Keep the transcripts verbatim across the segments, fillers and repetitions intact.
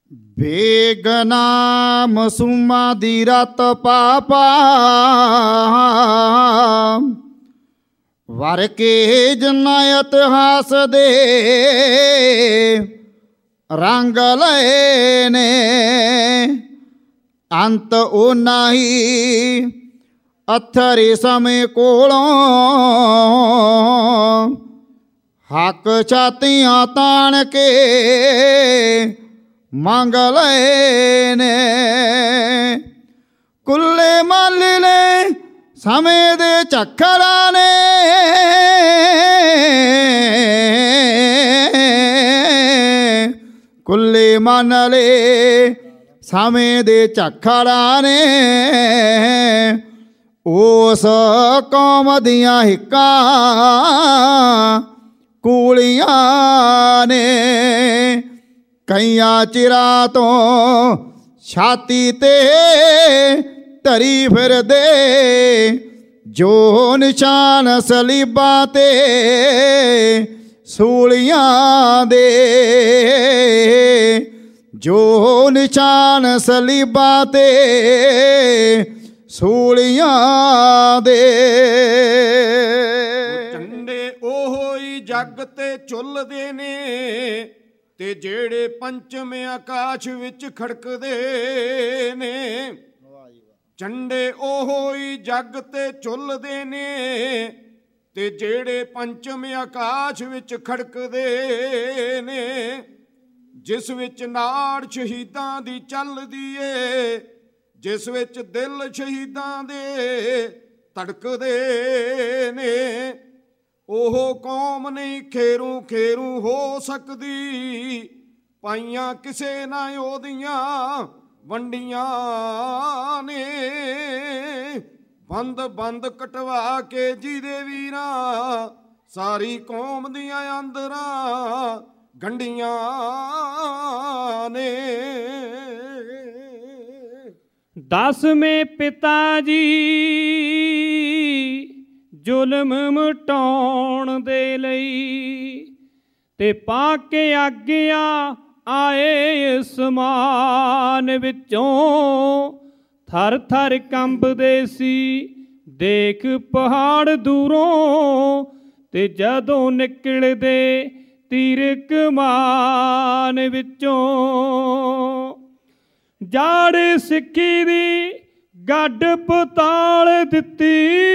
ਬੇਗਨਾਮ ਮਾਸੂਮਾਂ ਦੀ ਰਤ ਪਾਪਾ ਵਰ ਕੇ ਜਿੰਨਾ ਇਤਿਹਾਸ ਦੇ ਰੰਗ ਲਏ ਨੇ ਅੰਤ ਉਹਨਾਂ ਹੀ ਅਥਰੇ ਸਮੇਂ ਕੋਲੋਂ ਹੱਕ ਛਾਤੀਆਂ ਤਾਣ ਕੇ ਮੰਗ ਲਏ ਨੇ। ਕੁੱਲੇ ਮੱਲ ਨੇ ਸਮੇਂ ਦੇ ਝੱਖੜਾਂ ਨੇ ਕੁੱਲੇ ਮੰਨ ਲਏ ਸਮੇਂ ਦੇ ਝੱਖੜਾਂ ਨੇ ਉਸ ਕੌਮ ਦੀਆਂ ਹਿੱਕਾਂ ਕੂਲੀਆਂ ਨੇ। ਕਈਆਂ ਚਿਰਾਂ ਤੋਂ ਛਾਤੀ ਤੇ ਧਰੀ ਫਿਰਦੇ ਜੋ ਨਿਸ਼ਾਨ ਸਲੀਬਾਂ ਤੇ ਸੂਲੀਆਂ ਦੇ ਜੋ ਨਿਸ਼ਾਨ ਸਲੀਬਾਂ ਤੇ ਸੂਲੀਆਂ ਦੇ। ਝੰਡੇ ਉਹੋ ਹੀ ਜੱਗ ਤੇ ਝੁੱਲਦੇ ਨੇ ਤੇ ਜਿਹੜੇ ਪੰਚਮ ਆਕਾਸ਼ ਵਿੱਚ ਖੜਕਦੇ ਨੇ। ਝੰਡੇ ਉਹੋ ਹੀ ਜੱਗ ਤੇ ਝੁੱਲਦੇ ਨੇ ਤੇ ਜਿਹੜੇ ਪੰਚਮ ਆਕਾਸ਼ ਵਿੱਚ ਖੜਕਦੇ ਨੇ। ਜਿਸ ਵਿੱਚ ਨਾੜ ਸ਼ਹੀਦਾਂ ਦੀ ਚੱਲਦੀ ਏ ਜਿਸ ਵਿੱਚ ਦਿਲ ਸ਼ਹੀਦਾਂ ਦੇ ਧੜਕਦੇ ਨੇ। ਉਹ ਕੌਮ ਨਹੀਂ ਖੇਰੂ ਖੇਰੂ ਹੋ ਸਕਦੀ ਪਾਈਆਂ ਕਿਸੇ ਨਾ ਉਹਦੀਆਂ ਵੰਡੀਆਂ ਨੇ। ਬੰਦ ਬੰਦ ਕਟਵਾ ਕੇ ਜਿਹਦੇ ਵੀਰਾਂ ਸਾਰੀ ਕੌਮ ਦੀਆਂ ਅੰਦਰਾਂ ਗੰਢੀਆਂ ਨੇ। ਦਸਵੇਂ ਪਿਤਾ ਜੀ ਜ਼ੁਲਮ ਮਿਟਾਉਣ ਦੇ ਲਈ ਤੇ ਪਾ ਕੇ ਆਗਿਆ ਆਏ ਅਸਮਾਨ ਵਿੱਚੋਂ ਥਰ ਥਰ ਕੰਬਦੇ ਸੀ ਦੇਖ ਪਹਾੜ ਦੂਰੋਂ ਤੇ ਜਦੋਂ ਨਿਕਲਦੇ ਤੀਰ ਕਮਾਨ ਵਿੱਚੋਂ। ਜਾੜ ਸਿੱਖੀ ਦੀ ਗੱਡ ਪਤਾਲ ਦਿੱਤੀ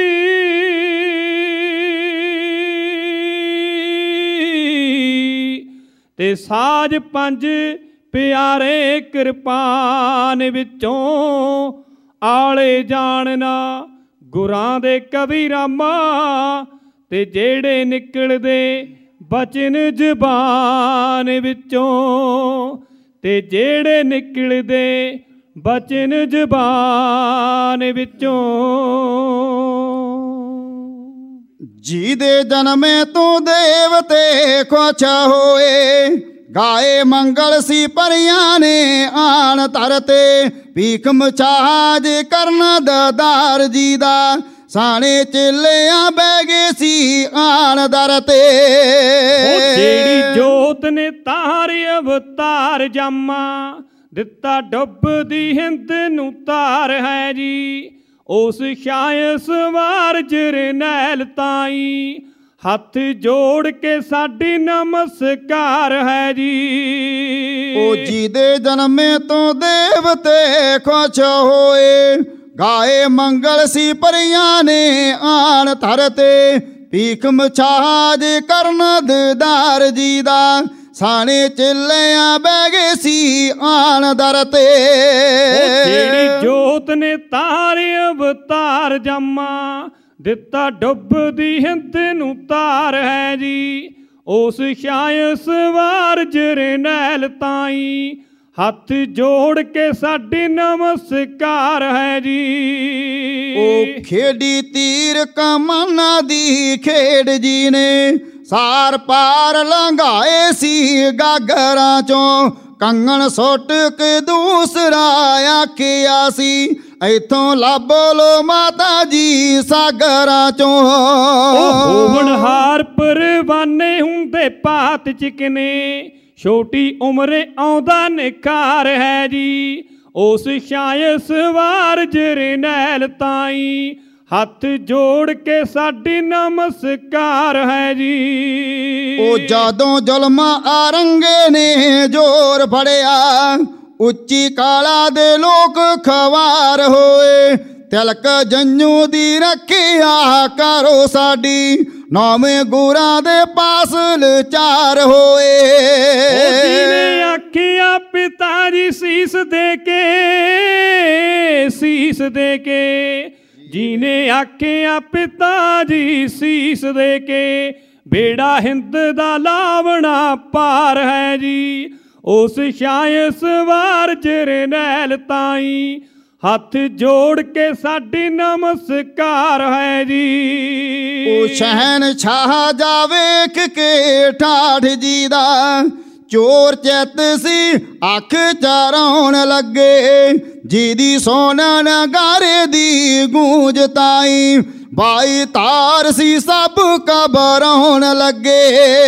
ਤੇ ਸਾਜ ਪੰਜ ਪਿਆਰੇ ਕਿਰਪਾਨ ਵਿੱਚੋਂ ਆਲੇ ਜਾਣਨਾ ਗੁਰਾਂ ਦੇ ਕਵੀ ਰਾਮਾ ਤੇ ਜਿਹੜੇ ਨਿਕਲਦੇ ਬਚਨ ਜ਼ਬਾਨ ਵਿੱਚੋਂ ਤੇ ਜਿਹੜੇ ਨਿਕਲਦੇ ਬਚਨ ਜ਼ਬਾਨ ਵਿੱਚੋਂ। ਜਿਹਦੇ ਜਨਮੇ ਤੋਂ ਦੇਵਤੇ ਖੁਸ਼ ਹੋਏ ਗਾਏ ਮੰਗਲ ਸੀ ਪਰੀਆਂ ਨੇ ਆਣ ਧਰਤੇ ਭੀਖ ਮਚਾਜ ਕਰਨ ਦਦਾਰ ਜੀ ਦਾ ਸਾਣੇ ਚੇਲਿਆਂ ਬਹਿ ਗਏ ਸੀ ਆਣ ਦਰ ਤੇ। ਜਿਹੜੀ ਜੋਤ ਨੇ ਤਾਰ ਅਵਤਾਰ ਜਾਮਾ ਦਿੱਤਾ ਡੁੱਬਦੀ ਹਿੰਦ ਨੂੰ ਤਾਰ ਹੈ ਜੀ। ਉਸ ਸ਼ਾਇ ਸਵਾਰ ਜਰਨੈਲ ਤਾਈ ਹੱਥ ਜੋੜ ਕੇ ਸਾਡੀ ਨਮਸਕਾਰ ਹੈ ਜੀ। ਉਹ ਜਿਹਦੇ ਜਨਮੇ ਤੋਂ ਦੇਵਤੇ ਖੁਸ਼ ਹੋਏ ਗਾਏ ਮੰਗਲ ਸੀ ਪਰੀਆਂ ਨੇ ਆਣ ਧਰਤੇ ਭੀਖ ਮਛਾਜ ਕਰਨ ਦੀਦਾਰ ਜੀ ਦਾ ਸਾਣੇ ਚੇਲਿਆਂ ਬਹਿ ਗਏ ਸੀ ਆਣ ਦਰ ਤੇ। ਜਿਹੜੀ ਜੋਤ ਨੇ ਤਾਰ ਅਵਤਾਰ ਜਾਮਾ ਦਿੱਤਾ ਡੁੱਬਦੀ ਹਿੰਦ ਨੂੰ ਤਾਰ ਹੈ ਜੀ। ਉਸ ਸ਼ਾਇ ਸਵਾਰ ਜਰਨੈਲ ਤਾਈ ਹੱਥ ਜੋੜ ਕੇ ਸਾਡੀ ਨਮਸਕਾਰ ਹੈ ਜੀ। ਉਹ ਖੇਡੀ ਤੀਰ ਕਮਾਨਾਂ ਦੀ ਖੇਡ ਜੀ ਨੇ ਸਾਰ ਪਾਰ ਲੰਘਾਏ ਸੀ ਗਾਗਰਾਂ ਚੋਂ ਕੰਗਣ ਸੁੱਟ ਕੇ ਦੂਸਰਾ ਆਖਿਆ ਸੀ ਇੱਥੋਂ ਲੱਭ ਲੋ ਮਾਤਾ ਜੀ ਸਾਗਰਾਂ ਚੋਂ। ਉਹ ਹੋਣਹਾਰ ਪਰਵਾਨੇ ਹੁੰਦੇ ਪਾਤ ਚਿਕਨੇ ਛੋਟੀ ਉਮਰੇ ਆਉਂਦਾ ਨਿਖਾਰ ਹੈ ਜੀ। ਉਸ ਛਾਇਸ ਵਾਰ ਜਰਨੈਲ ਤਾਈ ਹੱਥ ਜੋੜ ਕੇ ਸਾਡੀ ਨਮਸਕਾਰ ਹੈ ਜੀ। ਉਹ ਜਦੋਂ ਜ਼ੁਲਮਾਂ ਆਰੰਗੇ ਨੇ ਜ਼ੋਰ ਫੜਿਆ, ਉੱਚੀ ਕਾਲਾ ਦੇ ਲੋਕ ਖਵਾਰ ਹੋਏ। ਤਿਲਕ ਜੰਝੂ ਦੀ ਰੱਖਿਆ ਕਰੋ ਸਾਡੀ, ਨੌਵੇਂ ਗੁਰਾਂ ਦੇ ਪਾਸ ਲਾਚਾਰ ਹੋਏ। ਜਿਹਨੇ ਆਖਿਆ ਪਿਤਾ ਜੀ ਸੀਸ ਦੇ ਕੇ, ਸੀਸ ਦੇ ਕੇ, ਜਿਹਨੇ ਆਖਿਆ ਪਿਤਾ ਜੀ ਸੀਸ ਦੇ ਕੇ, ਬੇੜਾ ਹਿੰਦ ਦਾ ਲਾਵਣਾ ਪਾਰ ਹੈ ਜੀ। ਉਸ ਛਾਇਸ ਵਾਰ ਜਰਨੈਲ ਤਾਈ ਹੱਥ ਜੋੜ ਕੇ ਸਾਡੀ ਨਮਸਕਾਰ ਹੈ ਜੀ। ਉਹ ਸ਼ਹਿਨਸ਼ਾਹ ਜਾ ਵੇਖ ਕੇ ਠਾਠ ਜੀ ਦਾ, ਚੋਰ ਚਿੱਤ ਸੀ ਅੱਖ ਚਰਾਉਣ ਲੱਗੇ। ਜਿਹਦੀ ਸੋਨਾ ਨਗਾਰੇ ਦੀ ਗੂੰਜ ਤਾਈ, ਬਾਈ ਤਾਰ ਸੀ ਸਭ ਘਬਰਾਉਣ ਲੱਗੇ।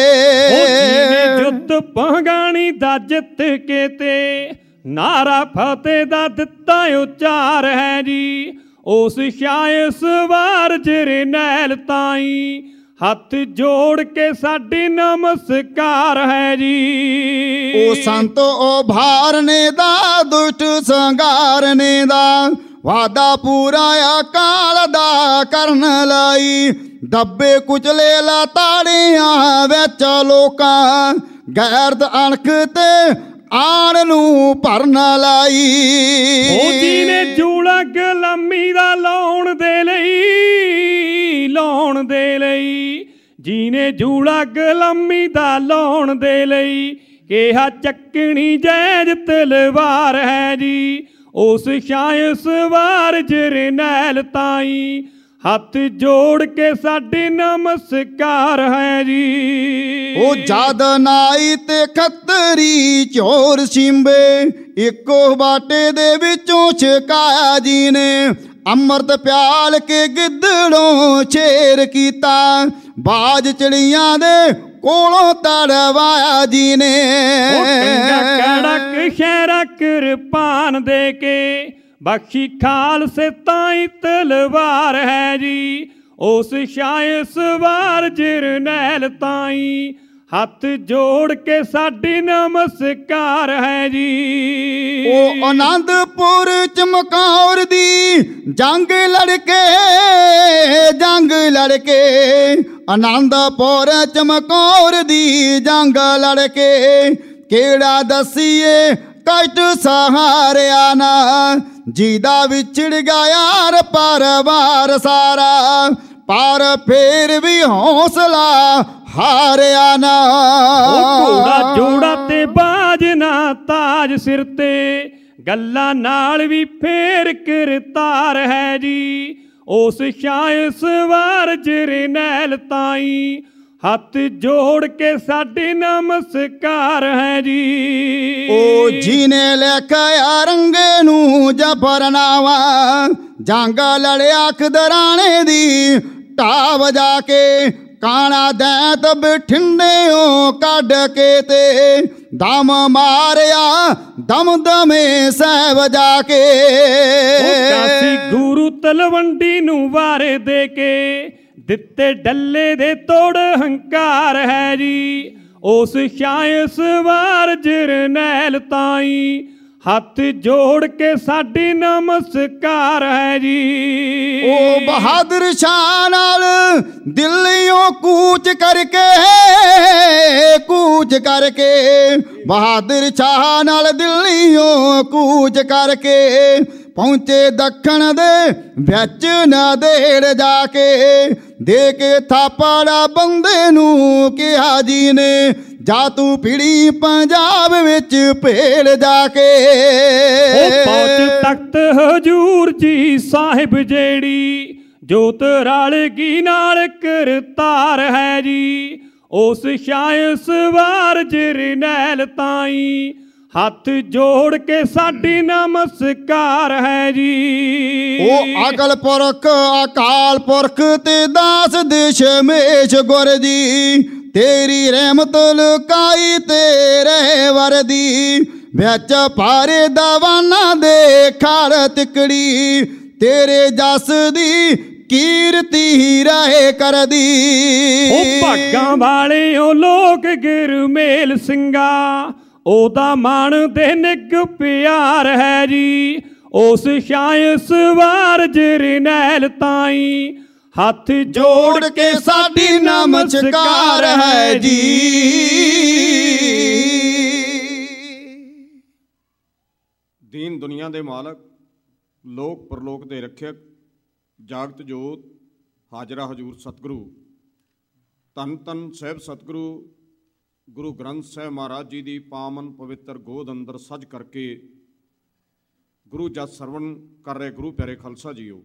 ਜੁੱਧ ਪਹਗਾਣੀ ਦਾ ਜਿੱਤ ਕੇ ਤੇ ਨਾਰਾ ਫਤਿਹ ਦਾ ਦਿੱਤਾ ਉਚਾਰ ਹੈ ਜੀ। ਉਸ ਛਾਇਸ ਵਾਰ ਜਰਨੈਲ ਤਾਈ ਹੱਥ ਜੋੜ ਕੇ ਸਾਡੀ ਨਮਸਕਾਰ ਹੈ ਜੀ। ਉਹ ਸੰਤ ਉਭਾਰਨੇ ਦਾ ਦੁਸ਼ਟ ਸੰਘਾਰਨੇ ਦਾ, ਵਾਦਾ ਪੂਰਾ ਅਕਾਲ ਦਾ ਕਰਨ ਲਈ। ਦੱਬੇ ਕੁਚਲੇ ਲਾਤਾੜੀਆਂ ਵਿੱਚ ਲੋਕਾਂ, ਗੈਰਤ ਅਣਖ ਤੇ ਆਣ ਨੂੰ ਭਰਨ ਲਾਈ। ਉਹ ਜਿਹਨੇ ਜੂੜਾ ਗੁਲਾਮੀ ਦਾ ਲਾਉਣ ਦੇ ਲਈ, ਲਾਉਣ ਦੇ ਲਈ, ਜਿਹਨੇ ਜੂੜਾ ਗੁਲਾਮੀ ਦਾ ਲਾਉਣ ਦੇ ਲਈ, ਕਿਹਾ ਚੱਕਣੀ ਜੈਜ ਤਲਵਾਰ ਹੈ ਜੀ। ਉਸ ਛਾਇਸ ਵਾਰ ਜਰਨੈਲ ਤਾਈ ਹੱਥ ਜੋੜ ਕੇ ਸਾਡੀ ਨਮਸਕਾਰ ਹੈ ਜੀ। ਉਹ ਜਦ ਨਾਈ ਤੇ ਖੱਤਰੀ ਚੋਰ ਸਿੰਬੇ, ਇੱਕੋ ਬਾਟੇ ਦੇ ਵਿੱਚੋਂ ਛਕਾਇਆ ਜੀ ਨੇ। ਅੰਮ੍ਰਿਤ ਪਿਆਲ ਕੇ ਗਿੱਦੜੋਂ ਸ਼ੇਰ ਕੀਤਾ, ਬਾਜ ਚਿੜੀਆਂ ਦੇ ਕੋਲੋਂ ਤੜਵਾਇਆ ਜੀ ਨੇ। ਕੜਕ ਸ਼ਹਿਰਾ ਕਿਰਪਾਨ ਦੇ ਕੇ, ਬਖਸ਼ੀ ਖਾਲਸੇ ਤਾਈ ਤਲਵਾਰ ਹੈ ਜੀ। ਉਸ ਛਾਇਸ ਵਾਰ ਜਰਨੈਲ ਤਾਈ ਹੱਥ ਜੋੜ ਕੇ ਸਾਡੀ ਨਮਸਕਾਰ ਹੈ ਜੀ। ਉਹ ਆਨੰਦਪੁਰ ਚਮਕੌਰ ਦੀ ਜੰਗ ਲੜਕੇ, ਜੰਗ ਲੜਕੇ, ਆਨੰਦਪੁਰ ਚਮਕੌਰ ਦੀ ਜੰਗ ਲੜਕੇ, ਕਿਹੜਾ ਦਸੀਏ ਕਸ਼ਟ ਸਹਾਰਿਆ ਨਾ, ਜਿਹਦਾ ਵਿਛੜ ਗਿਆ ਯਾਰ ਪਰਿਵਾਰ ਸਾਰਾ, ਪਰ ਫੇਰ ਵੀ ਹੌਸਲਾ ਹਾਰਿਆ ਨਾ। ਘੋੜਾ ਜੋੜਾ ਤੇ ਬਾਜ ਨਾ ਤਾਜ ਸਿਰ ਤੇ, ਗੱਲਾਂ ਨਾਲ ਵੀ ਫੇਰ ਕਰਤਾਰ ਹੈ ਜੀ। ਉਸ ਛਾਇਸ ਵਾਰ ਜਰਨੈਲ ਤਾਈ ਹੱਥ ਜੋੜ ਕੇ ਸਾਡੀ ਨਮਸਕਾਰ ਹੈ ਜੀ। ਉਹ ਜਿਹਨੇ ਲਿਖਿਆ ਰੰਗੇ ਨੂੰ ਜ਼ਫਰਨਾਮਾ, ਜੰਗ ਲੜਿਆ ਖਦਰਾਣੇ ਦੀ ਢਾਹ ਵਜਾ ਕੇ, ਕਾਣਾ ਦੈਂਤ ਬਠਿੰਡਿਓਂ ਕੱਢ ਕੇ ਤੇ, ਦਮ ਮਾਰਿਆ ਦਮ ਦਮੇ ਸਹਿਬ ਜਾ ਕੇ। ਕਾਸੀ ਗੁਰੂ ਤਲਵੰਡੀ ਨੂੰ ਵਾਰੇ ਦੇ ਕੇ, ਦਿੱਤੇ ਡੱਲੇ ਦੇ ਤੋੜ ਹੰਕਾਰ ਹੈ ਜੀ। ਉਸ ਛਾਇਸ ਵਾਰ ਜਰਨੈਲ ਤਾਈ ਹੱਥ ਜੋੜ ਕੇ ਸਾਡੀ ਨਮਸਕਾਰ ਹੈ ਜੀ। ਉਹ ਬਹਾਦਰ ਸ਼ਾਹ ਨਾਲ ਦਿੱਲੀਓਂ ਕੂਚ ਕਰਕੇ, ਕੂਚ ਕਰਕੇ, ਬਹਾਦਰ ਸ਼ਾਹ ਨਾਲ ਦਿੱਲੀਓਂ ਕੂਚ ਕਰਕੇ, ਪਹੁੰਚੇ ਦੱਖਣ ਦੇ ਵਿੱਚ ਨਾਂਦੇੜ ਜਾ ਕੇ। ਦੇ ਕੇ ਥਾਪੜਾ ਬੰਦੇ ਨੂੰ ਕਿਹਾ ਜੀ ਨੇ, ਜਾ ਤੂੰ ਪੀੜੀ ਪੰਜਾਬ ਵਿੱਚ ਭੇੜ ਜਾ ਕੇ। ਉਹ ਪਹੁੰਚ ਤਖਤ ਹਜੂਰ ਜੀ ਸਾਹਿਬ ਜਿਹੜੀ, ਜੋਤ ਰਲਗੀ ਨਾਲ ਕਰਤਾਰ ਹੈ ਜੀ। ਉਸ ਛਾਇਸ ਵਾਰ ਜਰਨੈਲ ਤਾਈ ਹੱਥ ਜੋੜ ਕੇ ਸਾਡੀ ਨਮਸਕਾਰ ਹੈ ਜੀ। ਉਹ ਅਕਲ ਪੁਰਖ ਅਕਾਲ ਪੁਰਖ ਤੇ ਦਾਸ ਦਸ਼ਮੇਸ਼ ਗੁਰ ਜੀ, ਤੇਰੀ ਰਹਿਮਤ ਲੁਕਾਈ ਤੇਰੇ ਵਰਦੀ, ਵਿੱਚ ਭਾਰੇ ਦਵਾਨਾ ਦੇ ਖੜ ਤਿਕੜੀ, ਤੇਰੇ ਜਸ ਦੀ ਕੀਰਤੀ ਰਹੇ ਕਰਦੀ। ਉਹ ਭਾਗਾਂ ਵਾਲੇ ਉਹ ਲੋਕ ਗੁਰਮੇਲ ਸਿੰਘਾ, ਉਹਦਾ ਮਨ ਤੇ ਨਿੱਘ ਪਿਆਰ ਹੈ ਜੀ। ਉਸ ਸ਼ਾਇ ਸਵਾਰ ਜਰਨੈਲ ਤਾਈ, ਹੱਥ ਜੋੜ ਕੇ ਸਾਡੀ ਨਮਸਕਾਰ ਹੈ ਜੀ। ਦੀਨ ਦੁਨੀਆ ਦੇ ਮਾਲਕ, ਲੋਕ ਪਰਲੋਕ ਦੇ ਰੱਖਿਅਕ, ਜਾਗਤ ਜੋਤ, ਹਾਜ਼ਰਾ ਹਜ਼ੂਰ ਸਤਿਗੁਰੂ ਧੰਨ ਧੰਨ ਸਾਹਿਬ ਸਤਿਗੁਰੂ ਗੁਰੂ ਗ੍ਰੰਥ ਸਾਹਿਬ ਮਹਾਰਾਜ ਜੀ ਦੀ ਪਾਵਨ ਪਵਿੱਤਰ ਗੋਦ ਅੰਦਰ ਸੱਜ ਕਰਕੇ ਗੁਰੂ ਜਸ ਸਰਵਣ ਕਰ ਰਹੇ ਗੁਰੂ ਪਿਆਰੇ ਖਾਲਸਾ ਜੀਓ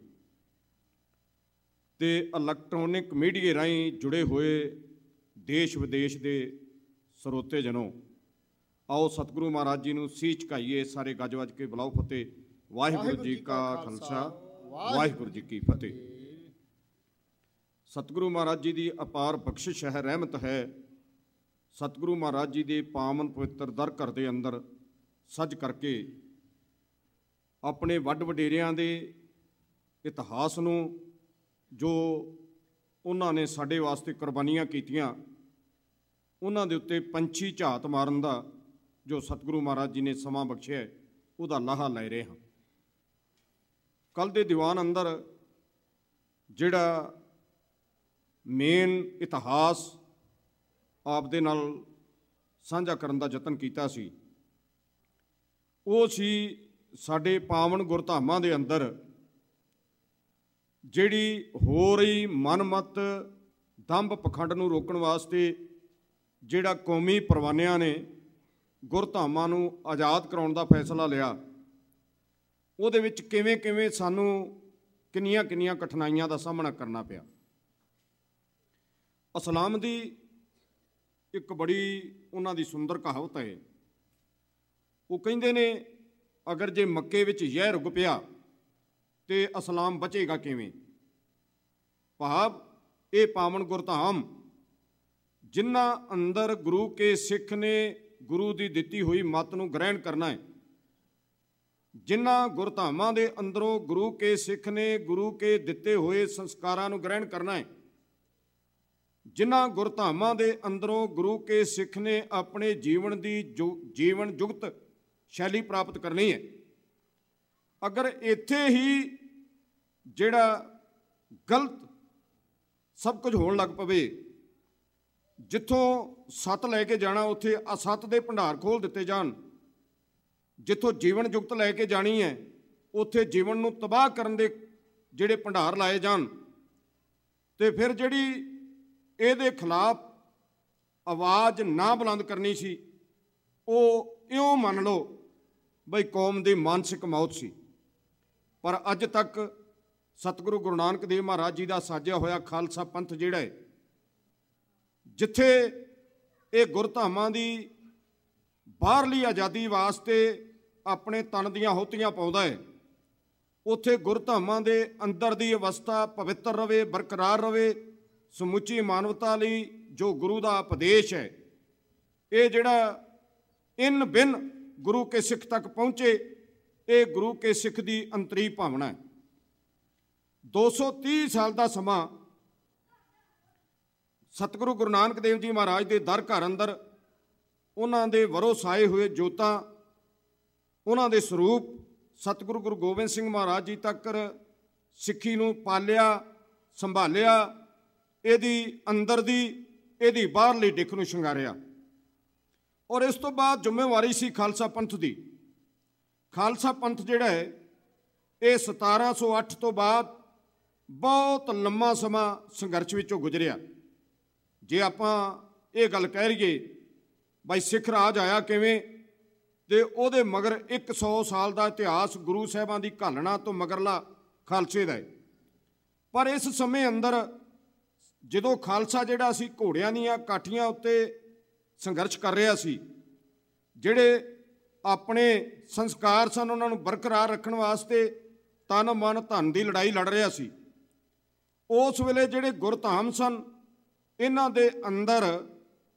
ਤੇ ਇਲੈਕਟ੍ਰੋਨਿਕ ਮੀਡੀਆ ਰਾਹੀਂ ਜੁੜੇ ਹੋਏ ਦੇਸ਼ ਵਿਦੇਸ਼ ਦੇ ਸਰੋਤੇ ਜਨੋ, ਆਓ ਸਤਿਗੁਰੂ ਮਹਾਰਾਜ ਜੀ ਨੂੰ ਸੀਸ ਝੁਕਾਈਏ। ਸਾਰੇ ਗੱਜ ਵੱਜ ਕੇ ਬੁਲਾਓ ਫਤਿਹ। ਵਾਹਿਗੁਰੂ ਜੀ ਕਾ ਖਾਲਸਾ, ਵਾਹਿਗੁਰੂ ਜੀ ਕੀ ਫਤਿਹ। ਸਤਿਗੁਰੂ ਮਹਾਰਾਜ ਜੀ ਦੀ ਅਪਾਰ ਬਖਸ਼ਿਸ਼ ਹੈ, ਰਹਿਮਤ ਹੈ। ਸਤਿਗੁਰੂ ਮਹਾਰਾਜ ਜੀ ਦੇ ਪਾਵਨ ਪਵਿੱਤਰ ਦਰ ਘਰ ਦੇ ਅੰਦਰ ਸੱਜ ਕਰਕੇ ਆਪਣੇ ਵੱਡ ਵਡੇਰਿਆਂ ਦੇ ਇਤਿਹਾਸ ਨੂੰ, ਜੋ ਉਹਨਾਂ ਨੇ ਸਾਡੇ ਵਾਸਤੇ ਕੁਰਬਾਨੀਆਂ ਕੀਤੀਆਂ, ਉਹਨਾਂ ਦੇ ਉੱਤੇ ਪੰਛੀ ਝਾਤ ਮਾਰਨ ਦਾ ਜੋ ਸਤਿਗੁਰੂ ਮਹਾਰਾਜ ਜੀ ਨੇ ਸਮਾਂ ਬਖਸ਼ਿਆ, ਉਹਦਾ ਲਾਹਾ ਲੈ ਰਹੇ ਹਾਂ। ਕੱਲ੍ਹ ਦੇ ਦੀਵਾਨ ਅੰਦਰ ਜਿਹੜਾ ਮੇਨ ਇਤਿਹਾਸ ਆਪ ਦੇ ਨਾਲ ਸਾਂਝਾ ਕਰਨ ਦਾ ਯਤਨ ਕੀਤਾ ਸੀ, ਉਹ ਸੀ ਸਾਡੇ ਪਾਵਨ ਗੁਰਧਾਮਾਂ ਦੇ ਅੰਦਰ ਜਿਹੜੀ ਹੋ ਰਹੀ ਮਨਮਤ ਦੰਭ ਪਖੰਡ ਨੂੰ ਰੋਕਣ ਵਾਸਤੇ ਜਿਹੜਾ ਕੌਮੀ ਪਰਵਾਨਿਆਂ ਨੇ ਗੁਰਧਾਮਾਂ ਨੂੰ ਆਜ਼ਾਦ ਕਰਾਉਣ ਦਾ ਫੈਸਲਾ ਲਿਆ, ਉਹਦੇ ਵਿੱਚ ਕਿਵੇਂ ਕਿਵੇਂ ਸਾਨੂੰ ਕਿੰਨੀਆਂ ਕਿੰਨੀਆਂ ਕਠਿਨਾਈਆਂ ਦਾ ਸਾਹਮਣਾ ਕਰਨਾ ਪਿਆ। ਇਸਲਾਮ ਦੀ ਇੱਕ ਬੜੀ ਉਹਨਾਂ ਦੀ ਸੁੰਦਰ ਕਹਾਵਤ ਹੈ। ਉਹ ਕਹਿੰਦੇ ਨੇ, ਅਗਰ ਜੇ ਮੱਕੇ ਵਿੱਚ ਜ਼ਹਿਰ ਉੱਗ ਪਿਆ ਤੇ ਇਸਲਾਮ ਬਚੇਗਾ ਕਿਵੇਂ? ਭਾਵ ਇਹ ਪਾਵਨ ਗੁਰਧਾਮ ਜਿਨ੍ਹਾਂ ਅੰਦਰ ਗੁਰੂ ਕੇ ਸਿੱਖ ਨੇ ਗੁਰੂ ਦੀ ਦਿੱਤੀ ਹੋਈ ਮੱਤ ਨੂੰ ਗ੍ਰਹਿਣ ਕਰਨਾ ਹੈ, ਜਿਨ੍ਹਾਂ ਗੁਰਧਾਮਾਂ ਦੇ ਅੰਦਰੋਂ ਗੁਰੂ ਕੇ ਸਿੱਖ ਨੇ ਗੁਰੂ ਕੇ ਦਿੱਤੇ ਹੋਏ ਸੰਸਕਾਰਾਂ ਨੂੰ ਗ੍ਰਹਿਣ ਕਰਨਾ ਹੈ, ਜਿਨ੍ਹਾਂ ਗੁਰਧਾਮਾਂ ਦੇ ਅੰਦਰੋਂ ਗੁਰੂ ਕੇ ਸਿੱਖ ਨੇ ਆਪਣੇ ਜੀਵਨ ਦੀ ਜੀਵਨ ਜੁਗਤ ਸ਼ੈਲੀ ਪ੍ਰਾਪਤ ਕਰਨੀ ਹੈ, ਅਗਰ ਇੱਥੇ ਹੀ ਜਿਹੜਾ ਗਲਤ ਸਭ ਕੁਝ ਹੋਣ ਲੱਗ ਪਵੇ, ਜਿੱਥੋਂ ਸੱਤ ਲੈ ਕੇ ਜਾਣਾ ਉੱਥੇ ਅਸੱਤ ਦੇ ਭੰਡਾਰ ਖੋਲ੍ਹ ਦਿੱਤੇ ਜਾਣ, ਜਿੱਥੋਂ ਜੀਵਨ ਜੁਗਤ ਲੈ ਕੇ ਜਾਣੀ ਹੈ ਉੱਥੇ ਜੀਵਨ ਨੂੰ ਤਬਾਹ ਕਰਨ ਦੇ ਜਿਹੜੇ ਭੰਡਾਰ ਲਾਏ ਜਾਣ, ਤੇ ਫਿਰ ਜਿਹੜੀ ਇਹਦੇ ਖਿਲਾਫ ਆਵਾਜ਼ ਨਾ ਬੁਲੰਦ ਕਰਨੀ ਸੀ, ਉਹ ਇਉਂ ਮੰਨ ਲਓ ਬਈ ਕੌਮ ਦੀ ਮਾਨਸਿਕ ਮੌਤ ਸੀ। ਪਰ ਅੱਜ ਤੱਕ ਸਤਿਗੁਰੂ ਗੁਰੂ ਨਾਨਕ ਦੇਵ ਮਹਾਰਾਜ ਜੀ ਦਾ ਸਾਜਿਆ ਹੋਇਆ ਖਾਲਸਾ ਪੰਥ ਜਿਹੜਾ ਹੈ, ਜਿੱਥੇ ਇਹ ਗੁਰਧਾਮਾਂ ਦੀ ਬਾਹਰਲੀ ਆਜ਼ਾਦੀ ਵਾਸਤੇ ਆਪਣੇ ਤਨ ਦੀਆਂ ਹੋਤੀਆਂ ਪਾਉਂਦਾ ਹੈ, ਉੱਥੇ ਗੁਰਧਾਮਾਂ ਦੇ ਅੰਦਰ ਦੀ ਅਵਸਥਾ ਪਵਿੱਤਰ ਰਵੇ, ਬਰਕਰਾਰ ਰਵੇ। ਸਮੁੱਚੀ ਮਾਨਵਤਾ ਲਈ ਜੋ ਗੁਰੂ ਦਾ ਉਪਦੇਸ਼ ਹੈ, ਇਹ ਜਿਹੜਾ ਇਨ ਬਿਨ ਗੁਰੂ ਕੇ ਸਿੱਖ ਤੱਕ ਪਹੁੰਚੇ, ਇਹ ਗੁਰੂ ਕੇ ਸਿੱਖ ਦੀ ਅੰਤਰੀ ਭਾਵਨਾ ਹੈ। ਦੋ ਸੌ ਤੀਹ ਸਾਲ ਦਾ ਸਮਾਂ ਸਤਿਗੁਰੂ ਗੁਰੂ ਨਾਨਕ ਦੇਵ ਜੀ ਮਹਾਰਾਜ ਦੇ ਦਰ ਘਰ ਅੰਦਰ ਉਹਨਾਂ ਦੇ ਵਰੋਸਾਏ ਹੋਏ ਜੋਤਾਂ, ਉਹਨਾਂ ਦੇ ਸਰੂਪ ਸਤਿਗੁਰੂ ਗੁਰੂ ਗੋਬਿੰਦ ਸਿੰਘ ਮਹਾਰਾਜ ਜੀ ਤੱਕ ਸਿੱਖੀ ਨੂੰ ਪਾਲਿਆ, ਸੰਭਾਲਿਆ, ਇਹਦੀ ਅੰਦਰ ਦੀ ਇਹਦੀ ਬਾਹਰਲੀ ਦਿੱਖ ਨੂੰ ਸ਼ਿੰਗਾਰਿਆ। ਔਰ ਇਸ ਤੋਂ ਬਾਅਦ ਜ਼ਿੰਮੇਵਾਰੀ ਸੀ ਖਾਲਸਾ ਪੰਥ ਦੀ। ਖਾਲਸਾ ਪੰਥ ਜਿਹੜਾ ਹੈ ਇਹ ਸਤਾਰਾਂ ਸੌ ਅੱਠ ਤੋਂ ਬਾਅਦ ਬਹੁਤ ਲੰਮਾ ਸਮਾਂ ਸੰਘਰਸ਼ ਵਿੱਚੋਂ ਗੁਜ਼ਰਿਆ। ਜੇ ਆਪਾਂ ਇਹ ਗੱਲ ਕਹਿ ਰਹੀਏ ਬਾਈ ਸਿੱਖ ਰਾਜ ਆਇਆ ਕਿਵੇਂ, ਤੇ ਉਹਦੇ ਮਗਰ ਇੱਕ ਸੌ ਸਾਲ ਦਾ ਇਤਿਹਾਸ ਗੁਰੂ ਸਾਹਿਬਾਂ ਦੀ ਘਾਲਣਾ ਤੋਂ ਮਗਰਲਾ ਖਾਲਸੇ ਦਾ ਹੈ। ਪਰ ਇਸ ਸਮੇਂ ਅੰਦਰ ਜਦੋਂ ਖਾਲਸਾ ਜਿਹੜਾ ਸੀ ਘੋੜਿਆਂ ਦੀਆਂ ਕਾਠੀਆਂ ਉੱਤੇ ਸੰਘਰਸ਼ ਕਰ ਰਿਹਾ ਸੀ, ਜਿਹੜੇ ਆਪਣੇ ਸੰਸਕਾਰ ਸਨ ਉਹਨਾਂ ਨੂੰ ਬਰਕਰਾਰ ਰੱਖਣ ਵਾਸਤੇ ਤਨ ਮਨ ਧਨ ਦੀ ਲੜਾਈ ਲੜ ਰਿਹਾ ਸੀ, ਉਸ ਵੇਲੇ ਜਿਹੜੇ ਗੁਰਧਾਮ ਸਨ ਇਹਨਾਂ ਦੇ ਅੰਦਰ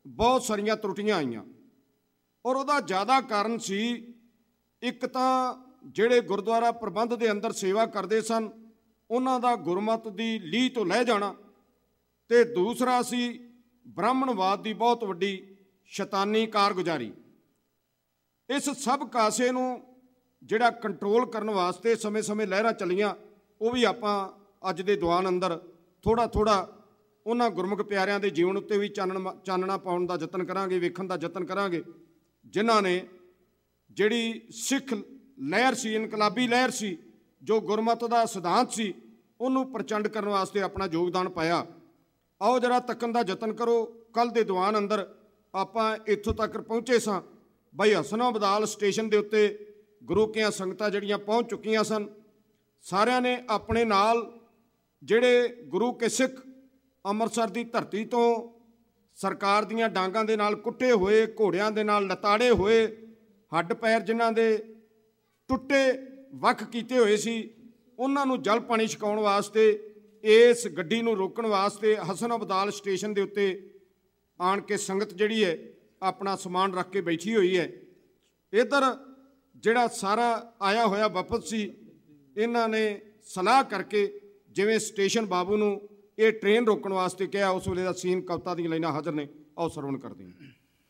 ਬਹੁਤ ਸਾਰੀਆਂ ਤਰੁੱਟੀਆਂ ਆਈਆਂ, ਔਰ ਉਹਦਾ ਜ਼ਿਆਦਾ ਕਾਰਨ ਸੀ ਇੱਕ ਤਾਂ ਜਿਹੜੇ ਗੁਰਦੁਆਰਾ ਪ੍ਰਬੰਧ ਦੇ ਅੰਦਰ ਸੇਵਾ ਕਰਦੇ ਸਨ ਉਹਨਾਂ ਦਾ ਗੁਰਮਤਿ ਦੀ ਲੀਹ ਤੋਂ ਲਹਿ ਜਾਣਾ, ਅਤੇ ਦੂਸਰਾ ਸੀ ਬ੍ਰਾਹਮਣਵਾਦ ਦੀ ਬਹੁਤ ਵੱਡੀ ਸ਼ੈਤਾਨੀ ਕਾਰਗੁਜ਼ਾਰੀ। ਇਸ ਸਭ ਕਾਸੇ ਨੂੰ ਜਿਹੜਾ ਕੰਟਰੋਲ ਕਰਨ ਵਾਸਤੇ ਸਮੇਂ ਸਮੇਂ ਲਹਿਰਾਂ ਚੱਲੀਆਂ, ਉਹ ਵੀ ਆਪਾਂ ਅੱਜ ਦੇ ਦੀਵਾਨ ਅੰਦਰ ਥੋੜ੍ਹਾ ਥੋੜ੍ਹਾ ਉਹਨਾਂ ਗੁਰਮੁਖ ਪਿਆਰਿਆਂ ਦੇ ਜੀਵਨ ਉੱਤੇ ਵੀ ਚਾਨਣ ਚਾਨਣਾ ਪਾਉਣ ਦਾ ਯਤਨ ਕਰਾਂਗੇ, ਵੇਖਣ ਦਾ ਯਤਨ ਕਰਾਂਗੇ, ਜਿਨ੍ਹਾਂ ਨੇ ਜਿਹੜੀ ਸਿੱਖ ਲਹਿਰ ਸੀ, ਇਨਕਲਾਬੀ ਲਹਿਰ ਸੀ, ਜੋ ਗੁਰਮਤਿ ਦਾ ਸਿਧਾਂਤ ਸੀ, ਉਹਨੂੰ ਪ੍ਰਚੰਡ ਕਰਨ ਵਾਸਤੇ ਆਪਣਾ ਯੋਗਦਾਨ ਪਾਇਆ। ਆਓ ਜਰਾ ਤੱਕਣ ਦਾ ਯਤਨ ਕਰੋ। ਕੱਲ੍ਹ ਦੇ ਦੀਵਾਨ ਅੰਦਰ ਆਪਾਂ ਇੱਥੋਂ ਤੱਕ ਪਹੁੰਚੇ ਸਾਂ, ਬਾਈ ਹਸਨੋ ਅਬਦਾਲ ਸਟੇਸ਼ਨ ਦੇ ਉੱਤੇ ਗੁਰੂ ਕੀਆਂ ਸੰਗਤਾਂ ਜਿਹੜੀਆਂ ਪਹੁੰਚ ਚੁੱਕੀਆਂ ਸਨ। ਸਾਰਿਆਂ ਨੇ ਆਪਣੇ ਨਾਲ ਜਿਹੜੇ ਗੁਰੂ ਕੇ ਸਿੱਖ ਅੰਮ੍ਰਿਤਸਰ ਦੀ ਧਰਤੀ ਤੋਂ ਸਰਕਾਰ ਦੀਆਂ ਡਾਂਗਾਂ ਦੇ ਨਾਲ ਕੁੱਟੇ ਹੋਏ, ਘੋੜਿਆਂ ਦੇ ਨਾਲ ਲਤਾੜੇ ਹੋਏ, ਹੱਡ ਪੈਰ ਜਿਨ੍ਹਾਂ ਦੇ ਟੁੱਟੇ ਵੱਖ ਕੀਤੇ ਹੋਏ ਸੀ, ਉਹਨਾਂ ਨੂੰ ਜਲ ਪਾਣੀ ਛਕਾਉਣ ਵਾਸਤੇ ਇਸ ਗੱਡੀ ਨੂੰ ਰੋਕਣ ਵਾਸਤੇ ਹਸਨ ਅਬਦਾਲ ਸਟੇਸ਼ਨ ਦੇ ਉੱਤੇ ਆਣ ਕੇ ਸੰਗਤ ਜਿਹੜੀ ਹੈ ਆਪਣਾ ਸਮਾਨ ਰੱਖ ਕੇ ਬੈਠੀ ਹੋਈ ਹੈ। ਇੱਧਰ ਜਿਹੜਾ ਸਾਰਾ ਆਇਆ ਹੋਇਆ ਵਫਦ ਸੀ, ਇਹਨਾਂ ਨੇ ਸਲਾਹ ਕਰਕੇ ਜਿਵੇਂ ਸਟੇਸ਼ਨ ਬਾਬੂ ਨੂੰ ਇਹ ਟ੍ਰੇਨ ਰੋਕਣ ਵਾਸਤੇ ਕਿਹਾ, ਉਸ ਵੇਲੇ ਦਾ ਸੀਨ ਕਵਿਤਾ ਦੀਆਂ ਲਾਈਨਾਂ ਹਾਜ਼ਰ ਨੇ, ਆਓ ਸਰਵਣ ਕਰਦੇ ਹਾਂ।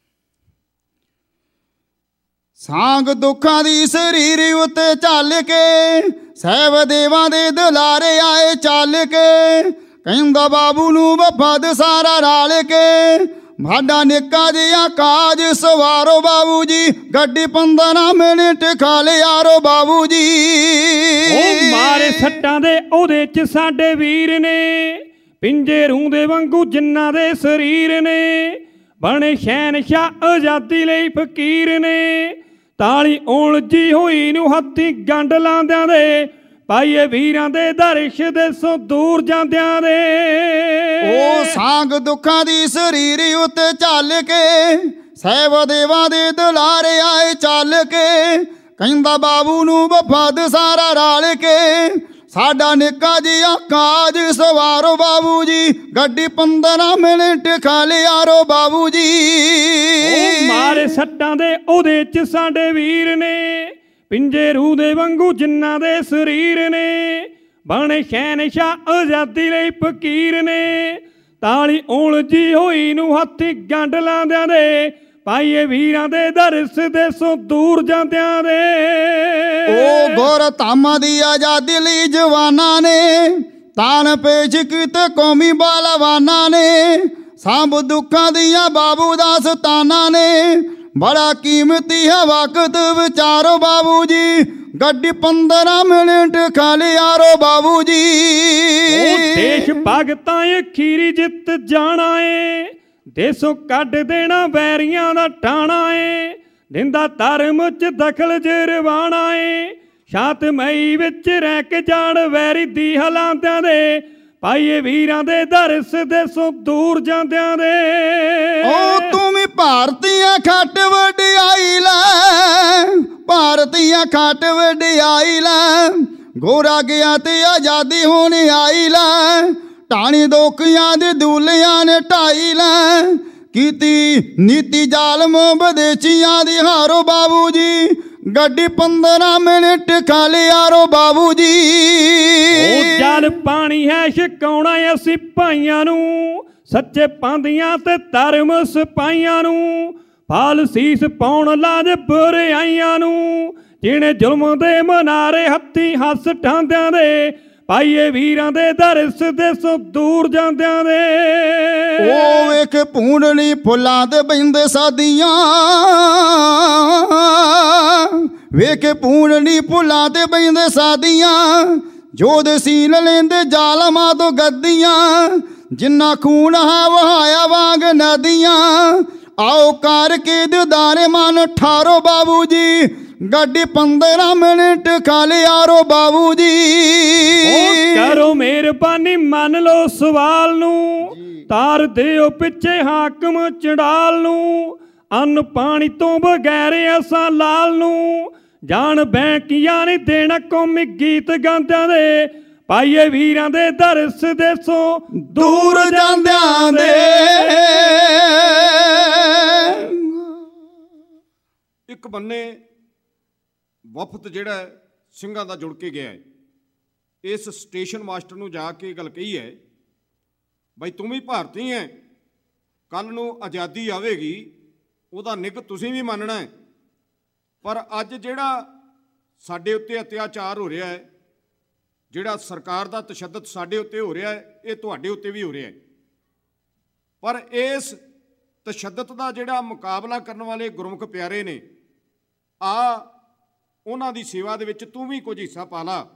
ਸਾਂਗ ਦੁੱਖਾਂ ਦੀ ਸਰੀਰ ਉੱਤੇ ਚੱਲ ਕੇ, ਸਹਿਬ ਦੇਵਾਂ ਦੇ ਦੁਲਾਰੇ ਆਏ ਚੱਲ ਕੇ, ਕਹਿੰਦਾ ਬਾਬੂ ਨੂੰ ਵਫਦ ਸਾਰਾ ਰਲ ਕੇ, ਸਾਡਾ ਨਿੱਕਾ ਜਿਹਾ ਕਾਜ ਸਵਾਰੋ ਬਾਬੂ ਜੀ, ਗੱਡੀ ਪੰਦਰਾਂ ਮਿੰਟ ਖਾ ਲਿਆਰੋ ਬਾਬੂ ਜੀ। ਉਹ ਮਾਰੇ ਸੱਟਾਂ ਦੇ ਉਹਦੇ ਚ ਸਾਡੇ ਵੀਰ ਨੇ, ਪਿੰਜੇ ਰੂੰਦੇ ਵਾਂਗੂ ਜਿਨ੍ਹਾਂ ਦੇ ਸਰੀਰ ਨੇ, ਬਣੇ ਸ਼ਹਿਨਸ਼ਾਹ ਆਜ਼ਾਦੀ ਲਈ ਫਕੀਰ ਨੇ, ਤਾਲੀ ਉਲਝੀ ਹੋਈ ਨੂੰ ਹੱਥੀਂ ਗੰਢ ਲਾਂਦਿਆਂ ਦੇ, ਪਾਈਏ ਵੀਰਾਂ ਦੇ ਦਰਸ਼ ਦੇ ਸੋ ਦੂਰ ਜਾਂਦਿਆਂ ਦੇ। ਉਹ ਸਾਂਗ ਦੁੱਖਾਂ ਦੀ ਸਰੀਰ ਉੱਤੇ ਚੱਲ ਕੇ, ਸਹਿਬ ਦੇਵਾਂ ਦੇ ਦੁਲਾਰੇ ਆਏ ਚੱਲ ਕੇ, ਕਹਿੰਦਾ ਬਾਬੂ ਨੂੰ ਵਫਦ ਸਾਰਾ ਰਲ ਕੇ, ਸਾਡਾ ਨਿੱਕਾ ਜਿਹਾ ਕਾਜ ਸਵਾਰੋ ਬਾਬੂ ਜੀ, ਗੱਡੀ ਪੰਦਰਾਂ ਮਿੰਟ ਖਾ ਲਿਆਰੋ ਬਾਬੂ ਜੀ। ਉਹ ਮਾਰੇ ਸੱਟਾਂ ਦੇ ਉਹਦੇ ਚ ਸਾਡੇ ਵੀਰ ਨੇ, ਪਿੰਜੇ ਰੂਹ ਦੇ ਵਾਂਗੂ ਜਿਨ੍ਹਾਂ ਦੇ ਸਰੀਰ ਨੇ, ਬਣੇ ਸ਼ਹਿਨਸ਼ਾਹ ਆਜ਼ਾਦੀ ਲਈ ਫਕੀਰ ਨੇ, ਤਾਲੀ ਉਲਝੀ ਹੋਈ ਨੂੰ ਹੱਥੀਂ ਗੰਢ ਲਾਂਦਿਆਂ ਦੇ, ਪਾਈਏ ਵੀਰਾਂ ਦੇ ਦਰਸ ਦੇ ਸੋ ਦੂਰ ਜਾਂਦਿਆਂ ਦੇ। ਉਹ ਗੁਰ ਧਾਮਾਂ ਦੀ ਆਜ਼ਾਦੀ ਲਈ ਜਵਾਨਾਂ ਨੇ, ਤਾਨ ਪੇਸ਼ ਕੀਤੇ ਕੌਮੀ ਬਾਲਵਾਨਾਂ ਨੇ, ਸਾਂਭ ਦੁੱਖਾਂ ਦੀਆਂ ਬਾਬੂ ਦਾ ਸਤਾਨਾਂ ਨੇ, ਬੜਾ ਕੀਮਤੀ ਹੈ ਵਕਤ ਵਿਚਾਰੋ ਬਾਬੂ ਜੀ, ਗੱਡੀ ਪੰਦਰਾਂ ਮਿੰਟ ਖਾ ਲਿਆਰੋ ਬਾਬੂ ਜੀ। ਉਹ ਦੇਸ਼ ਭਗਤਾਂ ਅਖੀਰੀ ਜਿੱਤ ਜਾਣਾ ਏ, ਦੇਸੋਂ ਕੱਢ ਦੇਣਾ ਵੈਰੀਆਂ ਦਾ ਟਾਣਾ ਏ, ਦਿੰਦਾ ਧਰਮ ਚ ਦਖਲ ਜਰਵਾਣਾ ਏ, ਸ਼ਾਂਤਮਈ ਵਿੱਚ ਰਹਿ ਕੇ ਜਾਣ ਵੈਰੀ ਦੀ ਹਾਲਾਤਾਂ ਦੇ, ਪਾਈਏ ਵੀਰਾਂ ਦੇ ਦਰਸ ਦੇ ਸੋ ਦੂਰ ਜਾਂਦਿਆਂ ਦੇ। ਉਹ ਤੂੰ ਵੀ ਭਾਰਤੀਆਂ ਖੱਟ ਵਡਿਆਈ ਲੈ, ਭਾਰਤੀਆਂ ਖੱਟ ਵਡਿਆਈ ਲੈ, ਗੋਰਾ ਗਿਆ ਤੇ ਆਜ਼ਾਦੀ ਹੁਣ ਆਈ ਲੈ, ਟਾਣੀ ਦੋਖੀਆਂ ਦੇ ਦੂਲਿਆਂ ਨੇ ਢਾਈ ਲੈ, ਕੀਤੀ ਨੀਤੀ ਜ਼ਾਲਮ ਵਿਦੇਸ਼ੀਆਂ ਦੀ ਹਾਰੋ ਬਾਬੂ ਜੀ, ਗੱਡੀ ਪੰਦਰਾਂ ਮਿੰਟ ਖਾ ਲਿਆਰੋ ਬਾਬੂ ਜੀ। ਉਹ ਜਲ ਪਾਣੀ ਹੈ ਛਕਾਉਣਾ ਅਸੀਂ ਭਾਈਆਂ ਨੂੰ, ਸੱਚੇ ਪਾਂਦੀਆਂ ਤੇ ਧਰਮ ਸਿਪਾਹੀਆਂ ਨੂੰ, ਫਾਲ ਸੀਸ ਪਾਉਣ ਲਾਜ ਬੁਰਾਈਆਂ ਨੂੰ, ਜਿਹਨੇ ਜ਼ੁਲਮ ਦੇ ਮਨਾਰੇ ਹੱਥੀਂ ਹੱਸ ਠਾਂਦਿਆਂ ਦੇ, ਪਾਈਏ ਵੀਰਾਂ ਦੇ ਦਰਸ ਦੇ ਸੋ ਦੂਰ ਜਾਂਦਿਆਂ ਦੇ। ਉਹ ਵੇਖ ਭੂੰਡਣੀ ਫੁੱਲਾਂ ਤੇ ਬਹਿੰਦੇ ਸਾਦੀਆਂ, ਵੇਖ ਭੂੰਡਣੀ ਫੁੱਲਾਂ ਤੇ ਬਹਿੰਦੇ ਸਾਦੀਆਂ, ਜੋਧ ਸੀਨ ਲੈਂਦੇ ਜ਼ਾਲਮਾਂ ਤੋਂ ਗੱਦੀਆਂ, ਜਿੰਨਾ ਖੂਨ ਹੈ ਵਹਾਇਆ ਵਾਂਗ ਨਦੀਆਂ, ਆਓ ਕਰਕੇ ਦਿਦਾਰੇ ਮਨ ਠਾਰੋ ਬਾਬੂ ਜੀ, ਗੱਡੀ ਪੰਦਰਾਂ ਮਿੰਟ ਖਾ ਲਿਆਰੋ ਬਾਬੂ ਜੀ। ਉਹ ਕਰੋ ਮਿਹਰਬਾਨੀ ਮੰਨ ਲਓ ਸਵਾਲ ਨੂੰ, ਤਾਰ ਦਿਓ ਪਿੱਛੇ ਹਾਕਮ ਚੰਡਾਲ ਨੂੰ, ਅੰਨ ਪਾਣੀ ਤੋਂ ਬਗੈਰ ਅਸਾਂ ਲਾਲ ਨੂੰ, ਜਾਣ ਬੈਂਕੀਆਂ ਨੇ ਦੇਣਾ ਕੌਮੀ ਗੀਤ ਗਾਉਂਦਿਆਂ ਦੇ, ਪਾਈਏ ਵੀਰਾਂ ਦੇ ਦਰਸ ਦੇਸੋਂ ਦੂਰ ਜਾਂਦਿਆਂ ਦੇ। ਇੱਕ ਬੰਨੇ ਵਫਦ ਜਿਹੜਾ ਸਿੰਘਾਂ ਦਾ ਜੁੜ ਕੇ ਗਿਆ ਹੈ, ਇਸ ਸਟੇਸ਼ਨ ਮਾਸਟਰ ਨੂੰ ਜਾ ਕੇ ਗੱਲ ਕਹੀ ਹੈ, ਬਈ ਤੂੰ ਵੀ ਭਾਰਤੀ ਹੈ, ਕੱਲ੍ਹ ਨੂੰ ਆਜ਼ਾਦੀ ਆਵੇਗੀ ਉਹਦਾ ਨਿੱਘ ਤੁਸੀਂ ਵੀ ਮੰਨਣਾ ਹੈ, ਪਰ ਅੱਜ ਜਿਹੜਾ ਸਾਡੇ ਉੱਤੇ ਅਤਿਆਚਾਰ ਹੋ ਰਿਹਾ ਹੈ, ਜਿਹੜਾ ਸਰਕਾਰ ਦਾ ਤਸ਼ੱਦਦ ਸਾਡੇ ਉੱਤੇ ਹੋ ਰਿਹਾ ਹੈ, ਇਹ ਤੁਹਾਡੇ ਉੱਤੇ ਵੀ ਹੋ ਰਿਹਾ ਹੈ। ਪਰ ਇਸ ਤਸ਼ੱਦਦ ਦਾ ਜਿਹੜਾ ਮੁਕਾਬਲਾ ਕਰਨ ਵਾਲੇ ਗੁਰਮੁਖ ਪਿਆਰੇ ਨੇ, ਆ ਉਹਨਾਂ ਦੀ ਸੇਵਾ ਦੇ ਵਿੱਚ ਤੂੰ ਵੀ ਕੁਝ ਹਿੱਸਾ ਪਾ ਲਾ,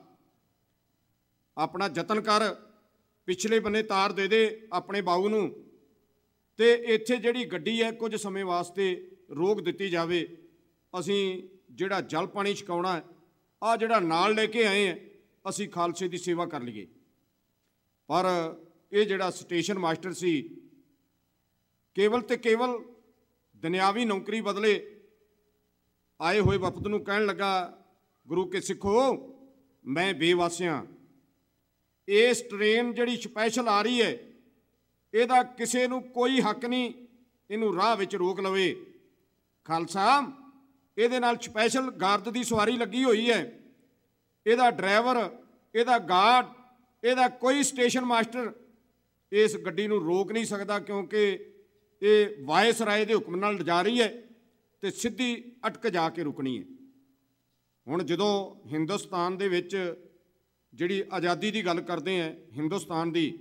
ਆਪਣਾ ਯਤਨ ਕਰ, ਪਿਛਲੇ ਬੰਨੇ ਤਾਰ ਦੇ ਦੇ ਆਪਣੇ ਬਾਊ ਨੂੰ, ਤੇ ਇੱਥੇ ਜਿਹੜੀ ਗੱਡੀ ਹੈ ਕੁਝ ਸਮੇਂ ਵਾਸਤੇ ਰੋਕ ਦਿੱਤੀ ਜਾਵੇ। ਅਸੀਂ ਜਿਹੜਾ ਜਲ ਪਾਣੀ ਛਕਾਉਣਾ ਹੈ, ਆ ਜਿਹੜਾ ਨਾਲ ਲੈ ਕੇ ਆਏ ਹਾਂ, ਅਸੀਂ ਖਾਲਸੇ ਦੀ ਸੇਵਾ ਕਰ ਲਈਏ। ਪਰ ਇਹ ਜਿਹੜਾ ਸਟੇਸ਼ਨ ਮਾਸਟਰ ਸੀ, ਕੇਵਲ ਤੇ ਕੇਵਲ ਦੁਨਿਆਵੀ ਨੌਕਰੀ ਬਦਲੇ ਆਏ ਹੋਏ ਵਫਦ ਨੂੰ ਕਹਿਣ ਲੱਗਾ, ਗੁਰੂ ਕੇ ਸਿੱਖੋ, ਮੈਂ ਬੇਵਾਸਿਆਂ, ਇਸ ਟ੍ਰੇਨ ਜਿਹੜੀ ਸਪੈਸ਼ਲ ਆ ਰਹੀ ਹੈ, ਇਹਦਾ ਕਿਸੇ ਨੂੰ ਕੋਈ ਹੱਕ ਨਹੀਂ ਇਹਨੂੰ ਰਾਹ ਵਿੱਚ ਰੋਕ ਲਵੇ। ਖਾਲਸਾ, ਇਹਦੇ ਨਾਲ ਸਪੈਸ਼ਲ ਗਾਰਡ ਦੀ ਸਵਾਰੀ ਲੱਗੀ ਹੋਈ ਹੈ, ਇਹਦਾ ਡਰਾਈਵਰ, ਇਹਦਾ ਗਾਰਡ, ਇਹਦਾ ਕੋਈ ਸਟੇਸ਼ਨ ਮਾਸਟਰ ਇਸ ਗੱਡੀ ਨੂੰ ਰੋਕ ਨਹੀਂ ਸਕਦਾ, ਕਿਉਂਕਿ ਇਹ ਵਾਇਸਰਾਏ ਦੇ ਹੁਕਮ ਨਾਲ ਜਾ ਰਹੀ ਹੈ ਤੇ ਸਿੱਧੀ ਅਟਕ ਜਾ ਕੇ ਰੁਕਣੀ ਹੈ। ਹੁਣ ਜਦੋਂ ਹਿੰਦੁਸਤਾਨ ਦੇ ਵਿੱਚ ਜਿਹੜੀ ਆਜ਼ਾਦੀ ਦੀ ਗੱਲ ਕਰਦੇ ਹਾਂ, ਹਿੰਦੁਸਤਾਨ ਦੀ,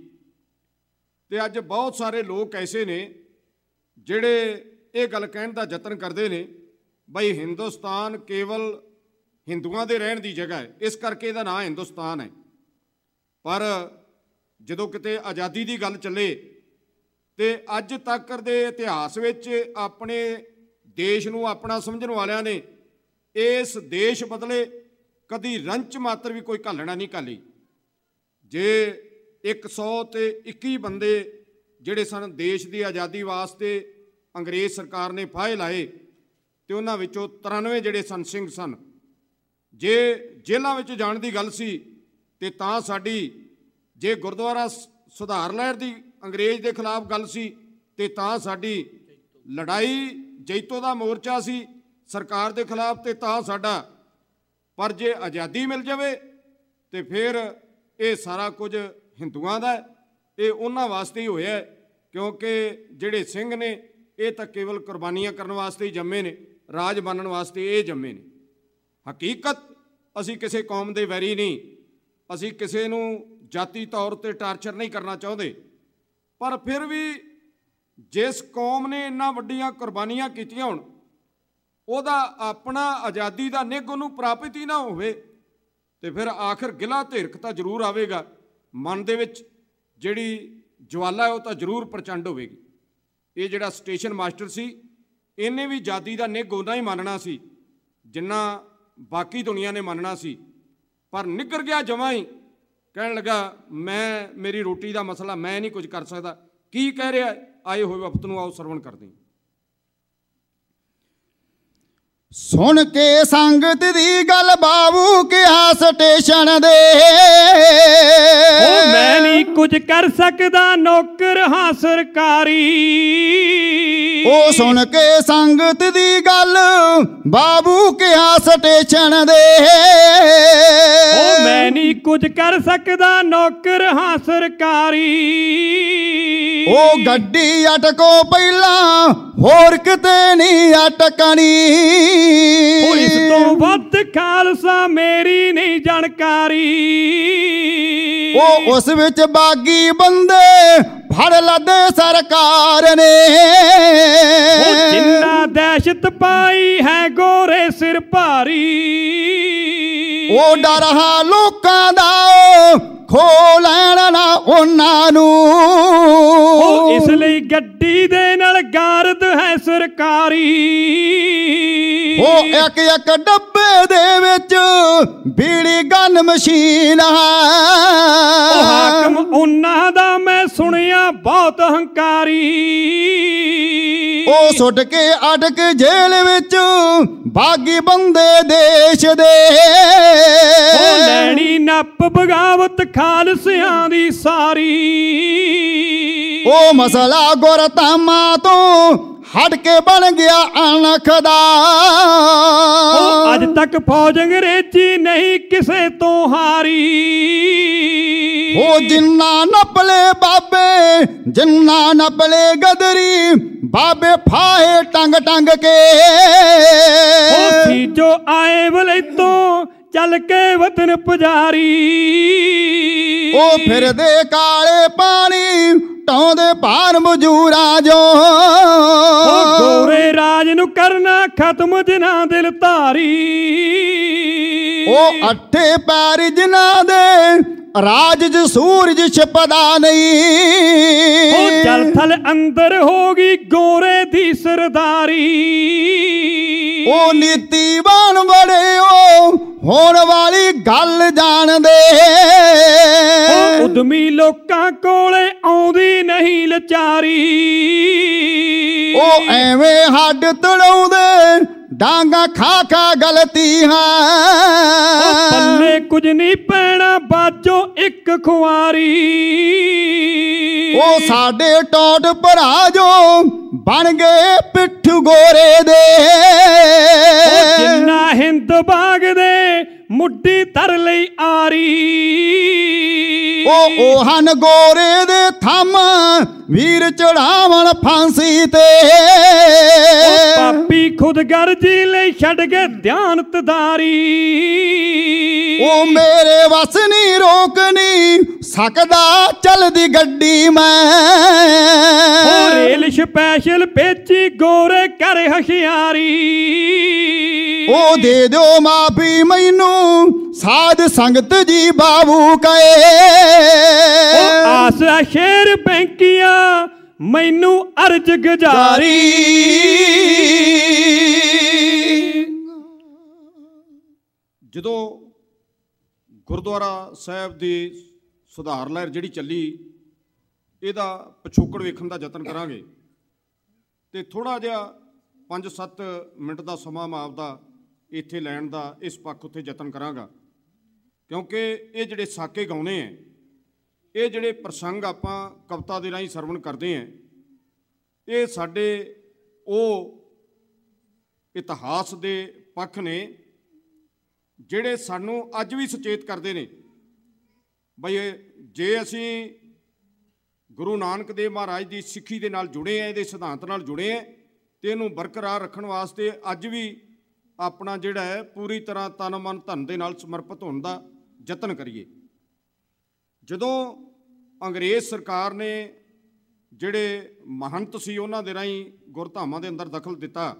ਤੇ ਅੱਜ ਬਹੁਤ ਸਾਰੇ ਲੋਕ ਐਸੇ ਨੇ ਜਿਹੜੇ ਇਹ ਗੱਲ ਕਹਿਣ ਦਾ ਯਤਨ ਕਰਦੇ ਨੇ, ਬਈ ਹਿੰਦੁਸਤਾਨ ਕੇਵਲ ਹਿੰਦੂਆਂ ਦੇ ਰਹਿਣ ਦੀ ਜਗ੍ਹਾ ਹੈ, ਇਸ ਕਰਕੇ ਇਹਦਾ ਨਾਂ ਹਿੰਦੁਸਤਾਨ ਹੈ। ਪਰ ਜਦੋਂ ਕਿਤੇ ਆਜ਼ਾਦੀ ਦੀ ਗੱਲ ਚੱਲੇ ਤੇ ਅੱਜ ਤੱਕ ਦੇ ਇਤਿਹਾਸ ਵਿੱਚ ਆਪਣੇ ਦੇਸ਼ ਨੂੰ ਆਪਣਾ ਸਮਝਣ ਵਾਲਿਆਂ ਨੇ ਇਸ ਦੇਸ਼ ਬਦਲੇ ਕਦੀ ਰੰਚ ਮਾਤਰ ਵੀ ਕੋਈ ਘਾਲਣਾ ਨਹੀਂ ਘਾਲੀ। ਜੇ ਇੱਕ ਸੌ ਤੇ ਇੱਕੀ ਬੰਦੇ ਜਿਹੜੇ ਸਨ ਦੇਸ਼ ਦੀ ਆਜ਼ਾਦੀ ਵਾਸਤੇ ਅੰਗਰੇਜ਼ ਸਰਕਾਰ ਨੇ ਫਾਹੇ ਲਾਏ, ਤੇ ਉਹਨਾਂ ਵਿੱਚੋਂ ਤਰਾਨਵੇਂ ਜਿਹੜੇ ਸਨ ਸਿੰਘ ਸਨ। ਜੇ ਜੇਲ੍ਹਾਂ ਵਿੱਚ ਜਾਣ ਦੀ ਗੱਲ ਸੀ ਤੇ ਤਾਂ ਸਾਡੀ, ਜੇ ਗੁਰਦੁਆਰਾ ਸੁਧਾਰ ਲਹਿਰ ਦੀ ਅੰਗਰੇਜ਼ ਦੇ ਖਿਲਾਫ ਗੱਲ ਸੀ ਤੇ ਤਾਂ ਸਾਡੀ, ਲੜਾਈ ਜੈਤੋ ਦਾ ਮੋਰਚਾ ਸੀ ਸਰਕਾਰ ਦੇ ਖਿਲਾਫ ਤੇ ਤਾਂ ਸਾਡਾ। ਪਰ ਜੇ ਆਜ਼ਾਦੀ ਮਿਲ ਜਾਵੇ ਤੇ ਫਿਰ ਇਹ ਸਾਰਾ ਕੁਝ ਹਿੰਦੂਆਂ ਦਾ, ਇਹ ਉਹਨਾਂ ਵਾਸਤੇ ਹੀ ਹੋਇਆ, ਕਿਉਂਕਿ ਜਿਹੜੇ ਸਿੰਘ ਨੇ ਇਹ ਤਾਂ ਕੇਵਲ ਕੁਰਬਾਨੀਆਂ ਕਰਨ ਵਾਸਤੇ ਹੀ ਜੰਮੇ ਨੇ, ਰਾਜ ਬਣਨ ਵਾਸਤੇ ਇਹ ਜੰਮੇ ਨੇ। ਹਕੀਕਤ ਅਸੀਂ ਕਿਸੇ ਕੌਮ ਦੇ ਵੈਰੀ ਨਹੀਂ, ਅਸੀਂ ਕਿਸੇ ਨੂੰ ਜਾਤੀ ਤੌਰ 'ਤੇ ਟਾਰਚਰ ਨਹੀਂ ਕਰਨਾ ਚਾਹੁੰਦੇ, ਪਰ ਫਿਰ ਵੀ ਜਿਸ ਕੌਮ ਨੇ ਇੰਨਾ ਵੱਡੀਆਂ ਕੁਰਬਾਨੀਆਂ ਕੀਤੀਆਂ ਹੋਣ, ਉਹਦਾ ਆਪਣਾ ਆਜ਼ਾਦੀ ਦਾ ਨਿੱਘ ਉਹਨੂੰ ਪ੍ਰਾਪਤ ਹੀ ਨਾ ਹੋਵੇ, ਤੇ ਫਿਰ ਆਖਰ ਗਿਲਾ ਧਿਰਖ ਤਾਂ ਜ਼ਰੂਰ ਆਵੇਗਾ, ਮਨ ਦੇ ਵਿੱਚ ਜਿਹੜੀ ਜਵਾਲਾ ਹੈ ਉਹ ਤਾਂ ਜ਼ਰੂਰ ਪ੍ਰਚੰਡ ਹੋਵੇਗੀ। ਇਹ ਜਿਹੜਾ ਸਟੇਸ਼ਨ ਮਾਸਟਰ ਸੀ, ਇਹਨੇ ਵੀ ਆਜ਼ਾਦੀ ਦਾ ਨਿੱਘ ਉਹਨਾਂ ਹੀ ਮੰਨਣਾ ਸੀ ਜਿੰਨਾ ਬਾਕੀ ਦੁਨੀਆ ਨੇ ਮੰਨਣਾ ਸੀ, ਪਰ ਨਿੱਘਰ ਗਿਆ ਜਮਾਂ ਹੀ, ਕਹਿਣ ਲੱਗਾ ਮੈਂ, ਮੇਰੀ ਰੋਟੀ ਦਾ ਮਸਲਾ, ਮੈਂ ਨਹੀਂ ਕੁਝ ਕਰ ਸਕਦਾ। ਕੀ ਕਹਿ ਰਿਹਾ ਆਏ ਹੋਏ ਵਕਤ ਨੂੰ, ਆਓ ਸਰਵਣ ਕਰਦੇ ਹਾਂ। ਸੁਣ ਕੇ ਸੰਗਤ ਦੀ ਗੱਲ ਬਾਬੂ ਕਿਹਾ ਸਟੇਸ਼ਨ ਦੇ, ਉਹ ਮੈਂ ਨਹੀਂ ਕੁਝ ਕਰ ਸਕਦਾ, ਨੌਕਰ ਹਾਂ ਸਰਕਾਰੀ। ਉਹ ਸੁਣ ਕੇ ਸੰਗਤ ਦੀ ਗੱਲ ਬਾਬੂ ਕਿਹਾ ਸਟੇਸ਼ਨ ਦੇ, ਉਹ ਮੈਂ ਨਹੀਂ ਕੁਝ ਕਰ ਸਕਦਾ, ਨੌਕਰ ਹਾਂ ਸਰਕਾਰੀ। ਉਹ ਗੱਡੀ ਅਟਕੋ ਪਹਿਲਾਂ, ਹੋਰ ਕਿਤੇ ਨਹੀਂ ਅਟਕਣੀ। ਉਹ ਇਸ ਤੋਂ ਵੱਧ ਖਾਲਸਾ ਮੇਰੀ ਨਹੀਂ ਜਾਣਕਾਰੀ। ਉਹ ਉਸ ਵਿੱਚ ਬਾਗੀ ਬੰਦੇ ਫੜ ਲੱਦੇ ਸਰਕਾਰ ਨੇ, ਉਹ ਜਿੰਨਾ ਦਹਿਸ਼ਤ ਪਾਈ ਹੈ ਗੋਰੇ ਸਿਰ ਭਾਰੀ। ਉਹ ਡਰ ਹਾ ਲੋਕਾਂ ਦਾ ਖੋ ਲੈਣ ਨਾ ਉਹਨਾਂ ਨੂੰ, ਉਹ ਇਸ ਲਈ ਗੱਡੀ ਦੇ ਨਾਲ ਗਾਰਦ ਹੈ ਸਰਕਾਰੀ। ਉਹ ਇੱਕ ਇੱਕ ਡੱਬੇ ਦੇ ਵਿੱਚ ਬੀੜੀ ਗਨ ਮਸ਼ੀਨ ਹੈ, ਉਹ ਹਾਕਮ ਉਹਨਾਂ ਦਾ ਮੈਂ ਸੁਣਿਆ ਬਹੁਤ ਹੰਕਾਰੀ। ਉਹ ਸੁੱਟ ਕੇ ਅਟਕ ਜੇਲ੍ਹ ਵਿੱਚ ਬਾਗੀ ਬੰਦੇ ਦੇਸ਼ ਦੇ, ਉਹ ਲੈਣੀ ਨੱਪ ਬਗਾਵਤ ਖਾਲਸਿਆਂ ਦੀ ਸਾਰੀ। ਉਹ ਮਸਲਾ ਗੁਰਧਾਮਾਂ ਤੋਂ ਹਟ ਕੇ ਬਣ ਗਿਆ ਅਣਖ ਦਾ। ਉਹ ਅੱਜ ਤੱਕ ਫੌਜ ਅੰਗਰੇਜ਼ੀ ਨਹੀਂ ਕਿਸੇ ਤੋਂ ਹਾਰੀ। ਉਹ ਜਿੰਨਾ ਨਪਲੇ ਬਾਬੇ ਜਿੰਨਾ ਨਪਲੇ ਗਦਰੀ, ਬਾਬੇ ਫਾਹੇ ਟੰਗ ਟੰਗ ਕੇ। ਉਹ ਸੀ ਜੋ ਆਏ ਵਲੈਤੋਂ ਚੱਲ ਕੇ ਵਤਨ ਪੁਜਾਰੀ। ਉਹ ਫਿਰਦੇ ਕਾਲੇ ਪਾਣੀ ਟਾਉਂਦੇ ਭਾਰ ਮਜੂਰਾਂ ਜੋ। ਉਹ ਗੋਰੇ ਰਾਜ ਨੂੰ ਕਰਨਾ ਖਤਮ ਜਿਨ੍ਹਾਂ ਦਿਲ ਧਾਰੀ। ਉਹ ਅੱਠੇ ਪੈਰ ਜਿਨ੍ਹਾਂ ਦੇ ਰਾਜ ਚ ਸੂਰਜ ਛਿਪਦਾ ਨਹੀਂ। ਉਹ ਜਲ ਥਲ ਅੰਦਰ ਹੋ ਗਈ ਗੋਰੇ ਦੀ ਸਰਦਾਰੀ। ਉਹ ਨੀਤੀਵਾਨ ਬੜੇ ਉਹ ਹੋਣ ਵਾਲੀ ਗੱਲ ਜਾਣਦੇ। ਉਹ ਉਦਮੀ ਲੋਕਾਂ ਕੋਲੇ ਆਉਂਦੀ ਨਹੀਂ ਲਚਾਰੀ। ਉਹ ਐਵੇਂ ਹੱਡ ਤੜਾਉਂਦੇ ਡਾਂਗਾ ਖਾ ਖਾ ਗਲਤੀ ਹੈ। ਉਹ ਪੱਲੇ ਕੁਝ ਨਹੀਂ ਪੈਣਾ ਬਾਜੋ ਇੱਕ ਖੁਆਰੀ। ਉਹ ਸਾਡੇ ਟੋਟ ਭਰਾ ਜੋ ਬਣ ਗਏ ਪਿੱਠ ਗੋਰੇ ਦੇ। ਉਹ ਜਿੰਨਾ ਹਿੰਦ ਬਾਗ ਦੇ ਮੁੱਢੀ ਧਰ ਲਈ ਆਰੀ। ਉਹ ਉਹ ਹਨ ਗੋਰੇ ਦੇ ਥੰਮ ਵੀਰ ਚੜਾਵਣ ਫਾਂਸੀ ਤੇ। ਪਾਪੀ ਖੁਦ ਗਰਜੀ ਲਈ ਛੱਡ ਕੇ ਧਿਆਨ ਤਦਾਰੀ। ਉਹ ਮੇਰੇ ਵਸ ਨਹੀਂ ਰੋਕ ਨਹੀਂ ਸਕਦਾ ਚਲਦੀ ਗੱਡੀ ਮੈਂ। ਉਹ ਰੇਲ ਸਪੈਸ਼ਲ ਭੇਜੀ ਗੋਰੇ ਕਰ ਹਸ਼ਿਆਰੀ। ਉਹ ਦੇ ਦਿਓ ਮਾਫੀ ਮੈਨੂੰ ਸਾਧ ਸੰਗਤ ਜੀ ਬਾਬੂ ਕਹੇ। ਉਹ ਆਸਾ ਸ਼ੇਰ ਬੈਂਕੀਆਂ ਮੈਨੂੰ ਅਰਜ ਗੁਜ਼ਾਰੀ। ਜਦੋਂ ਗੁਰਦੁਆਰਾ ਸਾਹਿਬ ਦੀ ਸੁਧਾਰ ਲਹਿਰ ਜਿਹੜੀ ਚੱਲੀ, ਇਹਦਾ ਪਿਛੋਕੜ ਵੇਖਣ ਦਾ ਯਤਨ ਕਰਾਂਗੇ ਤੇ ਥੋੜ੍ਹਾ ਜਿਹਾ ਪੰਜ ਸੱਤ ਮਿੰਟ ਦਾ ਸਮਾਂ ਮੈਂ ਆਪਦਾ ਇੱਥੇ ਲੈਣ ਦਾ ਇਸ ਪੱਖ ਉੱਤੇ ਯਤਨ ਕਰਾਂਗਾ, ਕਿਉਂਕਿ ਇਹ ਜਿਹੜੇ ਸਾਕੇ ਗਾਉਣੇ ਹੈ, ਇਹ ਜਿਹੜੇ ਪ੍ਰਸੰਗ ਆਪਾਂ ਕਵਿਤਾ ਦੇ ਰਾਹੀਂ ਸਰਵਣ ਕਰਦੇ ਹਾਂ, ਇਹ ਸਾਡੇ ਉਹ ਇਤਿਹਾਸ ਦੇ ਪੱਖ ਨੇ ਜਿਹੜੇ ਸਾਨੂੰ ਅੱਜ ਵੀ ਸੁਚੇਤ ਕਰਦੇ ਨੇ ਬਈ ਜੇ ਅਸੀਂ ਗੁਰੂ ਨਾਨਕ ਦੇਵ ਮਹਾਰਾਜ ਦੀ ਸਿੱਖੀ ਦੇ ਨਾਲ ਜੁੜੇ ਹਾਂ, ਇਹਦੇ ਸਿਧਾਂਤ ਨਾਲ ਜੁੜੇ ਹਾਂ, ਅਤੇ ਇਹਨੂੰ ਬਰਕਰਾਰ ਰੱਖਣ ਵਾਸਤੇ ਅੱਜ ਵੀ ਆਪਣਾ ਜਿਹੜਾ ਹੈ ਪੂਰੀ ਤਰ੍ਹਾਂ ਤਨ ਮਨ ਧਨ ਦੇ ਨਾਲ ਸਮਰਪਿਤ ਹੋਣ ਦਾ ਯਤਨ ਕਰੀਏ। ਜਦੋਂ ਅੰਗਰੇਜ਼ ਸਰਕਾਰ ਨੇ ਜਿਹੜੇ ਮਹੰਤ ਸੀ ਉਹਨਾਂ ਦੇ ਰਾਹੀਂ ਗੁਰਧਾਮਾਂ ਦੇ ਅੰਦਰ ਦਖਲ ਦਿੱਤਾ,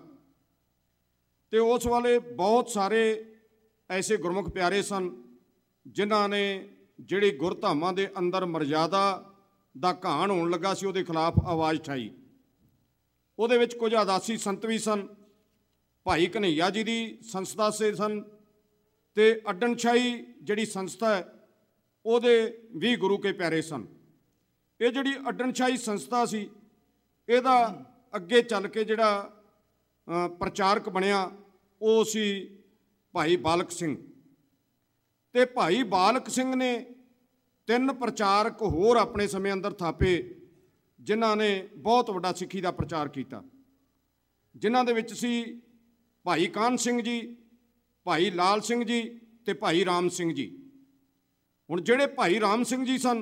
ਅਤੇ ਉਸ ਵਾਲੇ ਬਹੁਤ ਸਾਰੇ ਐਸੇ ਗੁਰਮੁਖ ਪਿਆਰੇ ਸਨ ਜਿਨ੍ਹਾਂ ਨੇ ਜਿਹੜੀ ਗੁਰਧਾਮਾਂ ਦੇ ਅੰਦਰ ਮਰਜ਼ਾਦਾ ਦਾ ਘਾਣ ਹੋਣ ਲੱਗਾ ਸੀ ਉਹਦੇ ਖਿਲਾਫ ਆਵਾਜ਼ ਉਠਾਈ। ਉਹਦੇ ਵਿੱਚ ਕੁਝ ਆਦਾਸੀ ਸੰਤ ਵੀ ਸਨ, ਭਾਈ ਕਨ੍ਹਈਆ ਜੀ ਦੀ ਸੰਸਥਾ ਸੇ ਸਨ, ਅਤੇ ਅੱਡਣਸ਼ਾਹੀ ਜਿਹੜੀ ਸੰਸਥਾ ਹੈ ਉਹਦੇ ਵੀ ਗੁਰੂ ਕੇ ਪਿਆਰੇ ਸਨ। ਇਹ ਜਿਹੜੀ ਅੱਡਣਸ਼ਾਹੀ ਸੰਸਥਾ ਸੀ ਇਹਦਾ ਅੱਗੇ ਚੱਲ ਕੇ ਜਿਹੜਾ ਪ੍ਰਚਾਰਕ ਬਣਿਆ ਉਹ ਸੀ ਭਾਈ ਬਾਲਕ ਸਿੰਘ, ਅਤੇ ਭਾਈ ਬਾਲਕ ਸਿੰਘ ਨੇ ਤਿੰਨ ਪ੍ਰਚਾਰਕ ਹੋਰ ਆਪਣੇ ਸਮੇਂ ਅੰਦਰ ਥਾਪੇ ਜਿਨ੍ਹਾਂ ਨੇ ਬਹੁਤ ਵੱਡਾ ਸਿੱਖੀ ਦਾ ਪ੍ਰਚਾਰ ਕੀਤਾ, ਜਿਨ੍ਹਾਂ ਦੇ ਵਿੱਚ ਸੀ ਭਾਈ ਕਾਹਨ ਸਿੰਘ ਜੀ, ਭਾਈ ਲਾਲ ਸਿੰਘ ਜੀ ਅਤੇ ਭਾਈ ਰਾਮ ਸਿੰਘ ਜੀ। ਹੁਣ ਜਿਹੜੇ ਭਾਈ ਰਾਮ ਸਿੰਘ ਜੀ ਸਨ,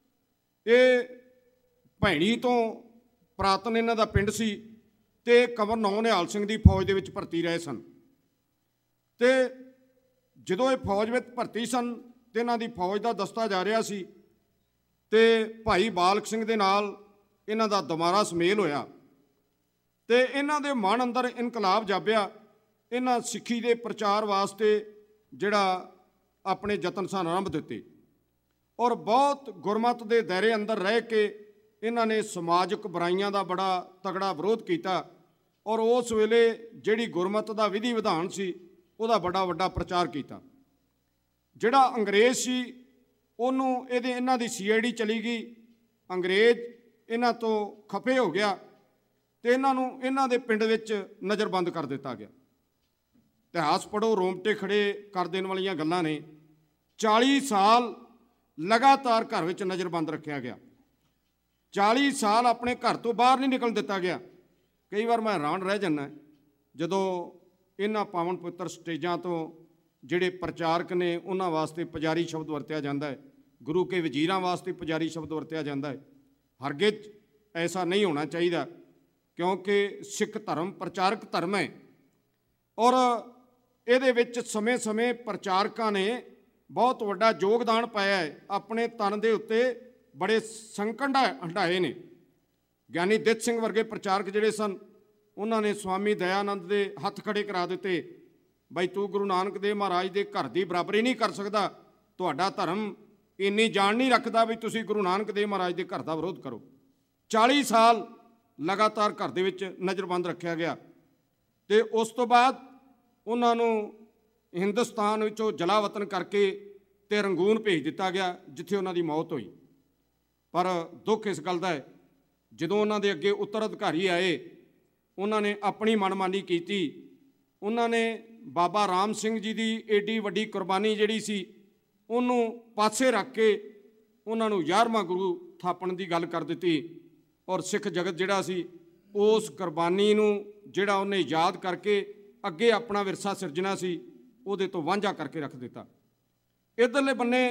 ਇਹ ਭੈਣੀ ਤੋਂ ਪੁਰਾਤਨ ਇਹਨਾਂ ਦਾ ਪਿੰਡ ਸੀ, ਅਤੇ ਕੰਵਰ ਨੌ ਨਿਹਾਲ ਸਿੰਘ ਦੀ ਫੌਜ ਦੇ ਵਿੱਚ ਭਰਤੀ ਰਹੇ ਸਨ, ਅਤੇ ਜਦੋਂ ਇਹ ਫੌਜ ਵਿੱਚ ਭਰਤੀ ਸਨ ਅਤੇ ਇਹਨਾਂ ਦੀ ਫੌਜ ਦਾ ਦਸਤਾ ਜਾ ਰਿਹਾ ਸੀ, ਅਤੇ ਭਾਈ ਬਾਲਕ ਸਿੰਘ ਦੇ ਨਾਲ ਇਹਨਾਂ ਦਾ ਦੁਬਾਰਾ ਸੁਮੇਲ ਹੋਇਆ, ਅਤੇ ਇਹਨਾਂ ਦੇ ਮਨ ਅੰਦਰ ਇਨਕਲਾਬ ਜਾਪਿਆ। ਇਹਨਾਂ ਸਿੱਖੀ ਦੇ ਪ੍ਰਚਾਰ ਵਾਸਤੇ ਜਿਹੜਾ ਆਪਣੇ ਯਤਨ ਸਨ ਆਰੰਭ ਦਿੱਤੇ, ਔਰ ਬਹੁਤ ਗੁਰਮਤਿ ਦੇ ਦਾਇਰੇ ਅੰਦਰ ਰਹਿ ਕੇ ਇਹਨਾਂ ਨੇ ਸਮਾਜਿਕ ਬੁਰਾਈਆਂ ਦਾ ਬੜਾ ਤਗੜਾ ਵਿਰੋਧ ਕੀਤਾ, ਔਰ ਉਸ ਵੇਲੇ ਜਿਹੜੀ ਗੁਰਮਤਿ ਦਾ ਵਿਧੀ ਵਿਧਾਨ ਸੀ ਉਹਦਾ ਬੜਾ ਵੱਡਾ ਪ੍ਰਚਾਰ ਕੀਤਾ। ਜਿਹੜਾ ਅੰਗਰੇਜ਼ ਸੀ ਉਹਨੂੰ ਇਹਦੇ ਇਹਨਾਂ ਦੀ ਸੀ ਆਈ ਡੀ ਚਲੀ ਗਈ, ਅੰਗਰੇਜ਼ ਇਹਨਾਂ ਤੋਂ ਖਫੇ ਹੋ ਗਿਆ ਅਤੇ ਇਹਨਾਂ ਨੂੰ ਇਹਨਾਂ ਦੇ ਪਿੰਡ ਵਿੱਚ ਨਜ਼ਰਬੰਦ ਕਰ ਦਿੱਤਾ ਗਿਆ। ਇਤਿਹਾਸ ਪੜ੍ਹੋ, ਰੋਮਟੇ ਖੜੇ ਕਰ ਦੇਣ ਵਾਲੀਆਂ ਗੱਲਾਂ ਨੇ। ਚਾਲੀ ਸਾਲ ਲਗਾਤਾਰ ਘਰ ਵਿੱਚ ਨਜ਼ਰਬੰਦ ਰੱਖਿਆ ਗਿਆ। ਚਾਲੀ ਸਾਲ ਆਪਣੇ ਘਰ ਤੋਂ ਬਾਹਰ ਨਹੀਂ ਨਿਕਲਣ ਦਿੱਤਾ ਗਿਆ। ਕਈ ਵਾਰ ਮੈਂ ਹੈਰਾਨ ਰਹਿ ਜਾਂਦਾ ਜਦੋਂ ਇਹਨਾਂ ਪਾਵਨ ਪਵਿੱਤਰ ਸਟੇਜਾਂ ਤੋਂ ਜਿਹੜੇ ਪ੍ਰਚਾਰਕ ਨੇ ਉਹਨਾਂ ਵਾਸਤੇ ਪੁਜਾਰੀ ਸ਼ਬਦ ਵਰਤਿਆ ਜਾਂਦਾ ਹੈ, ਗੁਰੂ ਕੇ ਵਜ਼ੀਰਾਂ ਵਾਸਤੇ ਪੁਜਾਰੀ ਸ਼ਬਦ ਵਰਤਿਆ ਜਾਂਦਾ ਹੈ। ਹਰਗਿਜ਼ ਐਸਾ ਨਹੀਂ ਹੋਣਾ ਚਾਹੀਦਾ, ਕਿਉਂਕਿ ਸਿੱਖ ਧਰਮ ਪ੍ਰਚਾਰਕ ਧਰਮ ਹੈ ਔਰ ਇਹਦੇ ਵਿੱਚ ਸਮੇਂ-ਸਮੇਂ ਪ੍ਰਚਾਰਕਾਂ ਨੇ ਬਹੁਤ ਵੱਡਾ ਯੋਗਦਾਨ ਪਾਇਆ ਹੈ। ਆਪਣੇ ਤਨ ਦੇ ਉੱਤੇ ਬੜੇ ਸੰਕਟ ਹੰਢਾਏ ਨੇ। ਗਿਆਨੀ ਦਿੱਤ ਸਿੰਘ ਵਰਗੇ ਪ੍ਰਚਾਰਕ ਜਿਹੜੇ ਸਨ, ਉਹਨਾਂ ਨੇ ਸਵਾਮੀ ਦਇਆਨੰਦ ਦੇ ਹੱਥ ਖੜੇ ਕਰਾ ਦਿੱਤੇ, ਬਈ ਤੂੰ ਗੁਰੂ ਨਾਨਕ ਦੇਵ ਮਹਾਰਾਜ ਦੇ ਘਰ ਦੀ ਬਰਾਬਰੀ ਨਹੀਂ ਕਰ ਸਕਦਾ, ਤੁਹਾਡਾ ਧਰਮ ਇੰਨੀ ਜਾਣ ਨਹੀਂ ਰੱਖਦਾ ਵੀ ਤੁਸੀਂ ਗੁਰੂ ਨਾਨਕ ਦੇਵ ਮਹਾਰਾਜ ਦੇ ਘਰ ਦਾ ਵਿਰੋਧ ਕਰੋ। ਚਾਲੀ ਸਾਲ ਲਗਾਤਾਰ ਘਰ ਦੇ ਵਿੱਚ ਨਜ਼ਰਬੰਦ ਰੱਖਿਆ ਗਿਆ ਅਤੇ ਉਸ ਤੋਂ ਬਾਅਦ ਉਹਨਾਂ ਨੂੰ ਹਿੰਦੁਸਤਾਨ ਵਿੱਚੋਂ ਜਲਾ ਵਤਨ ਕਰਕੇ ਅਤੇ ਰੰਗੂਨ ਭੇਜ ਦਿੱਤਾ ਗਿਆ, ਜਿੱਥੇ ਉਹਨਾਂ ਦੀ ਮੌਤ ਹੋਈ। ਪਰ ਦੁੱਖ ਇਸ ਗੱਲ ਦਾ ਹੈ, ਜਦੋਂ ਉਹਨਾਂ ਦੇ ਅੱਗੇ ਉੱਤਰ ਅਧਿਕਾਰੀ ਆਏ, ਉਹਨਾਂ ਨੇ ਆਪਣੀ ਮਨਮਾਨੀ ਕੀਤੀ। ਉਹਨਾਂ ਨੇ ਬਾਬਾ ਰਾਮ ਸਿੰਘ ਜੀ ਦੀ ਏਡੀ ਵੱਡੀ ਕੁਰਬਾਨੀ ਜਿਹੜੀ ਸੀ ਉਹਨੂੰ ਪਾਸੇ ਰੱਖ ਕੇ ਉਹਨਾਂ ਨੂੰ ਗਿਆਰ੍ਹਵਾਂ ਗੁਰੂ ਥਾਪਣ ਦੀ ਗੱਲ ਕਰ ਦਿੱਤੀ ਔਰ ਸਿੱਖ ਜਗਤ ਜਿਹੜਾ ਸੀ ਉਸ ਕੁਰਬਾਨੀ ਨੂੰ ਜਿਹੜਾ ਉਹਨੇ ਯਾਦ ਕਰਕੇ ਅੱਗੇ ਆਪਣਾ ਵਿਰਸਾ ਸਿਰਜਣਾ ਸੀ ਉਹਦੇ ਤੋਂ ਵਾਂਝਾ ਕਰਕੇ ਰੱਖ ਦਿੱਤਾ। ਇੱਧਰਲੇ ਬੰਨੇ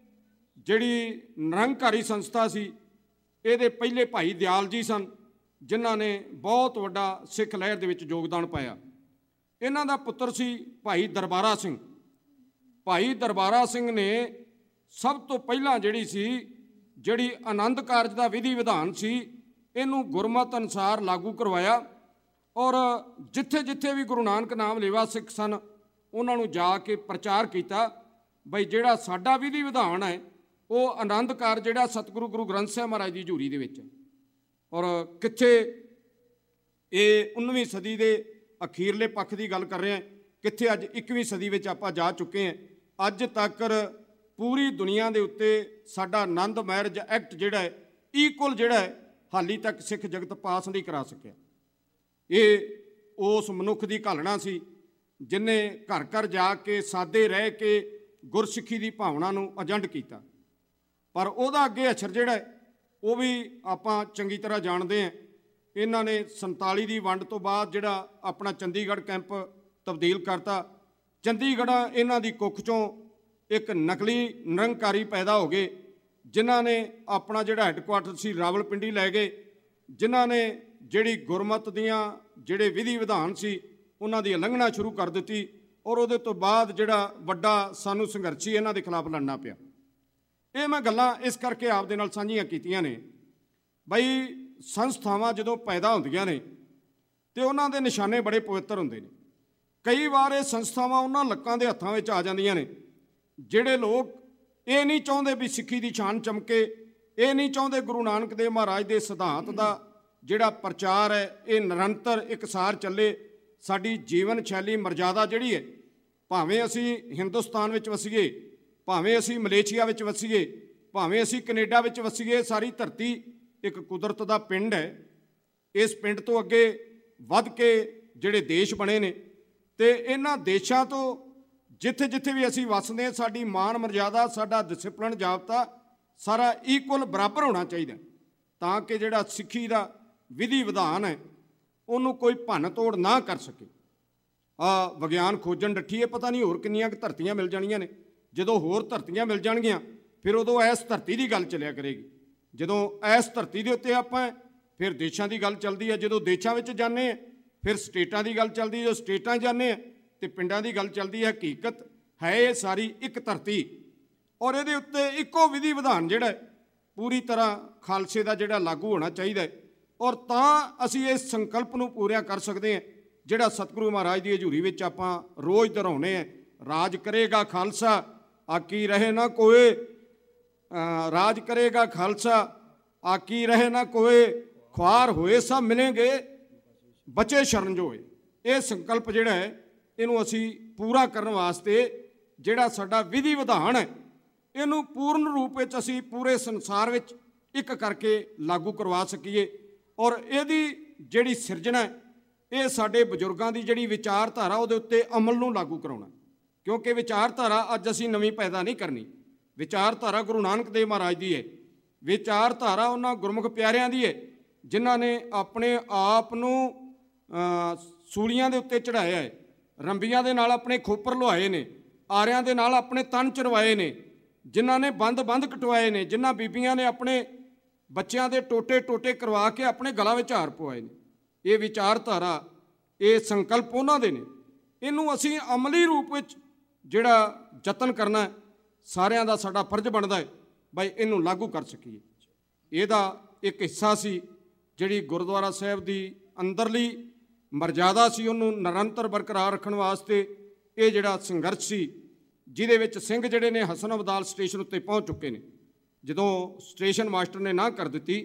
ਜਿਹੜੀ ਨਿਰੰਕਾਰੀ ਸੰਸਥਾ ਸੀ, ਇਹਦੇ ਪਹਿਲੇ ਭਾਈ ਦਿਆਲ ਜੀ ਸਨ, ਜਿਨ੍ਹਾਂ ਨੇ ਬਹੁਤ ਵੱਡਾ ਸਿੱਖ ਲਹਿਰ ਦੇ ਵਿੱਚ ਯੋਗਦਾਨ ਪਾਇਆ। ਇਹਨਾਂ ਦਾ ਪੁੱਤਰ ਸੀ ਭਾਈ ਦਰਬਾਰਾ ਸਿੰਘ। ਭਾਈ ਦਰਬਾਰਾ ਸਿੰਘ ਨੇ ਸਭ ਤੋਂ ਪਹਿਲਾਂ ਜਿਹੜੀ ਸੀ ਜਿਹੜੀ ਆਨੰਦ ਕਾਰਜ ਦਾ ਵਿਧੀ ਵਿਧਾਨ ਸੀ ਇਹਨੂੰ ਗੁਰਮਤਿ ਅਨੁਸਾਰ ਲਾਗੂ ਕਰਵਾਇਆ ਔਰ ਜਿੱਥੇ ਜਿੱਥੇ ਵੀ ਗੁਰੂ ਨਾਨਕ ਨਾਮ ਲੇਵਾ ਸਿੱਖ ਸਨ ਉਹਨਾਂ ਨੂੰ ਜਾ ਕੇ ਪ੍ਰਚਾਰ ਕੀਤਾ ਬਈ ਜਿਹੜਾ ਸਾਡਾ ਵਿਧੀ ਵਿਧਾਨ ਹੈ ਉਹ ਆਨੰਦ ਕਾਰਜ ਜਿਹੜਾ ਸਤਿਗੁਰੂ ਗੁਰੂ ਗ੍ਰੰਥ ਸਾਹਿਬ ਮਹਾਰਾਜ ਦੀ ਹਜ਼ੂਰੀ ਦੇ ਵਿੱਚ। ਔਰ ਕਿੱਥੇ ਇਹ ਉਨੀਵੀਂ ਸਦੀ ਦੇ ਅਖੀਰਲੇ ਪੱਖ ਦੀ ਗੱਲ ਕਰ ਰਹੇ ਹਾਂ, ਕਿੱਥੇ ਅੱਜ ਇੱਕੀਵੀਂ ਸਦੀ ਵਿੱਚ ਆਪਾਂ ਜਾ ਚੁੱਕੇ ਹਾਂ। ਅੱਜ ਤੱਕ ਪੂਰੀ ਦੁਨੀਆ ਦੇ ਉੱਤੇ ਸਾਡਾ ਆਨੰਦ ਮੈਰਿਜ ਐਕਟ ਜਿਹੜਾ ਹੈ ਈਕੁਅਲ ਜਿਹੜਾ ਹੈ ਹਾਲੀ ਤੱਕ ਸਿੱਖ ਜਗਤ ਪਾਸ ਨਹੀਂ ਕਰਾ ਸਕਿਆ। ਇਹ ਉਸ ਮਨੁੱਖ ਦੀ ਘਾਲਣਾ ਸੀ ਜਿਹਨੇ ਘਰ ਘਰ ਜਾ ਕੇ ਸਾਦੇ ਰਹਿ ਕੇ ਗੁਰਸਿੱਖੀ ਦੀ ਭਾਵਨਾ ਨੂੰ ਅਜੰਡ ਕੀਤਾ। ਪਰ ਉਹਦਾ ਅੱਗੇ ਅਸਰ ਜਿਹੜਾ ਹੈ ਉਹ ਵੀ ਆਪਾਂ ਚੰਗੀ ਤਰ੍ਹਾਂ ਜਾਣਦੇ ਹਾਂ। ਇਹਨਾਂ ਨੇ ਸੰਤਾਲੀ ਦੀ ਵੰਡ ਤੋਂ ਬਾਅਦ ਜਿਹੜਾ ਆਪਣਾ ਚੰਡੀਗੜ੍ਹ ਕੈਂਪ ਤਬਦੀਲ ਕਰਤਾ। ਚੰਡੀਗੜ੍ਹ ਇਹਨਾਂ ਦੀ ਕੁੱਖ 'ਚੋਂ ਇੱਕ ਨਕਲੀ ਨਿਰੰਕਾਰੀ ਪੈਦਾ ਹੋ ਗਏ, ਜਿਨ੍ਹਾਂ ਨੇ ਆਪਣਾ ਜਿਹੜਾ ਹੈੱਡਕੁਆਟਰ ਸੀ ਰਾਵਲਪਿੰਡੀ ਲੈ ਗਏ, ਜਿਨ੍ਹਾਂ ਨੇ ਜਿਹੜੀ ਗੁਰਮਤਿ ਦੀਆਂ ਜਿਹੜੇ ਵਿਧੀ ਵਿਧਾਨ ਸੀ ਉਹਨਾਂ ਦੀ ਉਲੰਘਣਾ ਸ਼ੁਰੂ ਕਰ ਦਿੱਤੀ ਔਰ ਉਹਦੇ ਤੋਂ ਬਾਅਦ ਜਿਹੜਾ ਵੱਡਾ ਸਾਨੂੰ ਸੰਘਰਸ਼ੀ ਇਹਨਾਂ ਦੇ ਖਿਲਾਫ ਲੜਨਾ ਪਿਆ। ਇਹ ਮੈਂ ਗੱਲਾਂ ਇਸ ਕਰਕੇ ਆਪ ਦੇ ਨਾਲ ਸਾਂਝੀਆਂ ਕੀਤੀਆਂ ਨੇ ਬਈ ਸੰਸਥਾਵਾਂ ਜਦੋਂ ਪੈਦਾ ਹੁੰਦੀਆਂ ਨੇ ਤੇ ਉਹਨਾਂ ਦੇ ਨਿਸ਼ਾਨੇ ਬੜੇ ਪਵਿੱਤਰ ਹੁੰਦੇ ਨੇ। ਕਈ ਵਾਰ ਇਹ ਸੰਸਥਾਵਾਂ ਉਹਨਾਂ ਲੋਕਾਂ ਦੇ ਹੱਥਾਂ ਵਿੱਚ ਆ ਜਾਂਦੀਆਂ ਨੇ ਜਿਹੜੇ ਲੋਕ ਇਹ ਨਹੀਂ ਚਾਹੁੰਦੇ ਵੀ ਸਿੱਖੀ ਦੀ ਸ਼ਾਨ ਚਮਕੇ, ਇਹ ਨਹੀਂ ਚਾਹੁੰਦੇ ਗੁਰੂ ਨਾਨਕ ਦੇਵ ਮਹਾਰਾਜ ਦੇ ਸਿਧਾਂਤ ਦਾ ਜਿਹੜਾ ਪ੍ਰਚਾਰ ਹੈ ਇਹ ਨਿਰੰਤਰ ਇਕਸਾਰ ਚੱਲੇ। ਸਾਡੀ ਜੀਵਨ ਸ਼ੈਲੀ ਮਰਜ਼ਾਦਾ ਜਿਹੜੀ ਹੈ, ਭਾਵੇਂ ਅਸੀਂ ਹਿੰਦੁਸਤਾਨ ਵਿੱਚ ਵਸੀਏ, ਭਾਵੇਂ ਅਸੀਂ ਮਲੇਸ਼ੀਆ ਵਿੱਚ ਵਸੀਏ, ਭਾਵੇਂ ਅਸੀਂ ਕੈਨੇਡਾ ਵਿੱਚ ਵਸੀਏ, ਸਾਰੀ ਧਰਤੀ ਇੱਕ ਕੁਦਰਤ ਦਾ ਪਿੰਡ ਹੈ। ਇਸ ਪਿੰਡ ਤੋਂ ਅੱਗੇ ਵੱਧ ਕੇ ਜਿਹੜੇ ਦੇਸ਼ ਬਣੇ ਨੇ ਅਤੇ ਇਹਨਾਂ ਦੇਸ਼ਾਂ ਤੋਂ ਜਿੱਥੇ ਜਿੱਥੇ ਵੀ ਅਸੀਂ ਵੱਸਦੇ ਹਾਂ ਸਾਡੀ ਮਾਣ ਮਰਜ਼ਾਦਾ, ਸਾਡਾ ਡਿਸਿਪਲਨ ਜਾਬਤਾ ਸਾਰਾ ਈਕੁਅਲ ਬਰਾਬਰ ਹੋਣਾ ਚਾਹੀਦਾ, ਤਾਂ ਕਿ ਜਿਹੜਾ ਸਿੱਖੀ ਦਾ ਵਿਧੀ ਵਿਧਾਨ ਹੈ ਉਹਨੂੰ ਕੋਈ ਭੰਨ ਤੋੜ ਨਾ ਕਰ ਸਕੇ। ਆ ਵਿਗਿਆਨ ਖੋਜਣ ਡੱਠੀਏ, ਪਤਾ ਨਹੀਂ ਹੋਰ ਕਿੰਨੀਆਂ ਕੁ ਧਰਤੀਆਂ ਮਿਲ ਜਾਣੀਆਂ ਨੇ। ਜਦੋਂ ਹੋਰ ਧਰਤੀਆਂ ਮਿਲ ਜਾਣਗੀਆਂ ਫਿਰ ਉਦੋਂ ਇਸ ਧਰਤੀ ਦੀ ਗੱਲ ਚੱਲਿਆ ਕਰੇਗੀ। ਜਦੋਂ ਇਸ ਧਰਤੀ ਦੇ ਉੱਤੇ ਆਪਾਂ ਫਿਰ ਦੇਸ਼ਾਂ ਦੀ ਗੱਲ ਚੱਲਦੀ ਹੈ, ਜਦੋਂ ਦੇਸ਼ਾਂ ਵਿੱਚ ਜਾਂਦੇ ਹਾਂ ਫਿਰ ਸਟੇਟਾਂ ਦੀ ਗੱਲ ਚੱਲਦੀ ਹੈ, ਜਦੋਂ ਸਟੇਟਾਂ ਜਾਂਦੇ ਹਾਂ ਅਤੇ ਪਿੰਡਾਂ ਦੀ ਗੱਲ ਚੱਲਦੀ ਹੈ। ਹਕੀਕਤ ਹੈ ਇਹ ਸਾਰੀ ਇੱਕ ਧਰਤੀ ਔਰ ਇਹਦੇ ਉੱਤੇ ਇੱਕੋ ਵਿਧੀ ਵਿਧਾਨ ਜਿਹੜਾ ਪੂਰੀ ਤਰ੍ਹਾਂ ਖਾਲਸੇ ਦਾ ਜਿਹੜਾ ਲਾਗੂ ਹੋਣਾ ਚਾਹੀਦਾ ਹੈ ਔਰ ਤਾਂ ਅਸੀਂ ਇਸ ਸੰਕਲਪ ਨੂੰ ਪੂਰਾ ਕਰ ਸਕਦੇ ਹਾਂ ਜਿਹੜਾ ਸਤਿਗੁਰੂ ਮਹਾਰਾਜ ਦੀ ਹਜ਼ੂਰੀ ਵਿੱਚ ਆਪਾਂ ਰੋਜ਼ ਦੁਹਰਾਉਂਦੇ ਹਾਂ। ਰਾਜ ਕਰੇਗਾ ਖਾਲਸਾ ਆਕੀ ਰਹੇ ਨਾ ਕੋਏ, ਰਾਜ ਕਰੇਗਾ ਖਾਲਸਾ ਆਕੀ ਰਹੇ ਨਾ ਕੋਏ, ਖੁਆਰ ਹੋਏ ਸਭ ਮਿਲੇਂਗੇ ਬਚੇ ਸ਼ਰਨ ਜੋ ਹੋਏ। ਇਹ ਸੰਕਲਪ ਜਿਹੜਾ ਹੈ ਇਹਨੂੰ ਅਸੀਂ ਪੂਰਾ ਕਰਨ ਵਾਸਤੇ ਜਿਹੜਾ ਸਾਡਾ ਵਿਧੀ ਵਿਧਾਨ ਹੈ ਇਹਨੂੰ ਪੂਰਨ ਰੂਪ ਵਿੱਚ ਅਸੀਂ ਪੂਰੇ ਸੰਸਾਰ ਵਿੱਚ ਇੱਕ ਕਰਕੇ ਲਾਗੂ ਕਰਵਾ ਸਕੀਏ ਔਰ ਇਹਦੀ ਜਿਹੜੀ ਸਿਰਜਣਾ ਇਹ ਸਾਡੇ ਬਜ਼ੁਰਗਾਂ ਦੀ ਜਿਹੜੀ ਵਿਚਾਰਧਾਰਾ ਉਹਦੇ ਉੱਤੇ ਅਮਲ ਨੂੰ ਲਾਗੂ ਕਰਾਉਣਾ। ਕਿਉਂਕਿ ਵਿਚਾਰਧਾਰਾ ਅੱਜ ਅਸੀਂ ਨਵੀਂ ਪੈਦਾ ਨਹੀਂ ਕਰਨੀ। ਵਿਚਾਰਧਾਰਾ ਗੁਰੂ ਨਾਨਕ ਦੇਵ ਮਹਾਰਾਜ ਦੀ ਹੈ। ਵਿਚਾਰਧਾਰਾ ਉਹਨਾਂ ਗੁਰਮੁਖ ਪਿਆਰਿਆਂ ਦੀ ਹੈ ਜਿਨ੍ਹਾਂ ਨੇ ਆਪਣੇ ਆਪ ਨੂੰ ਸੂਲੀਆਂ ਦੇ ਉੱਤੇ ਚੜ੍ਹਾਇਆ ਹੈ, ਰੰਬੀਆਂ ਦੇ ਨਾਲ ਆਪਣੇ ਖੋਪਰ ਲੁਹਾਏ ਨੇ, ਆਰਿਆਂ ਦੇ ਨਾਲ ਆਪਣੇ ਤਨ ਚਰਵਾਏ ਨੇ, ਜਿਨ੍ਹਾਂ ਨੇ ਬੰਦ ਬੰਦ ਕਟਵਾਏ ਨੇ, ਜਿਨ੍ਹਾਂ ਬੀਬੀਆਂ ਨੇ ਆਪਣੇ ਬੱਚਿਆਂ ਦੇ ਟੋਟੇ ਟੋਟੇ ਕਰਵਾ ਕੇ ਆਪਣੇ ਗਲਾਂ ਵਿੱਚ ਹਾਰ ਪਵਾਏ ਨੇ। ਇਹ ਵਿਚਾਰਧਾਰਾ, ਇਹ ਸੰਕਲਪ ਉਹਨਾਂ ਦੇ ਨੇ। ਇਹਨੂੰ ਅਸੀਂ ਅਮਲੀ ਰੂਪ ਵਿੱਚ ਜਿਹੜਾ ਯਤਨ ਕਰਨਾ, ਸਾਰਿਆਂ ਦਾ ਸਾਡਾ ਫਰਜ਼ ਬਣਦਾ ਹੈ ਬਈ ਇਹਨੂੰ ਲਾਗੂ ਕਰ ਸਕੀਏ। ਇਹਦਾ ਇੱਕ ਹਿੱਸਾ ਸੀ ਜਿਹੜੀ ਗੁਰਦੁਆਰਾ ਸਾਹਿਬ ਦੀ ਅੰਦਰਲੀ ਮਰਜ਼ਾਦਾ ਸੀ, ਉਹਨੂੰ ਨਿਰੰਤਰ ਬਰਕਰਾਰ ਰੱਖਣ ਵਾਸਤੇ ਇਹ ਜਿਹੜਾ ਸੰਘਰਸ਼ ਸੀ, ਜਿਹਦੇ ਵਿੱਚ ਸਿੰਘ ਜਿਹੜੇ ਨੇ ਹਸਨ ਅਬਦਾਲ ਸਟੇਸ਼ਨ ਉੱਤੇ ਪਹੁੰਚ ਚੁੱਕੇ ਨੇ। ਜਦੋਂ ਸਟੇਸ਼ਨ ਮਾਸਟਰ ਨੇ ਨਾ ਕਰ ਦਿੱਤੀ,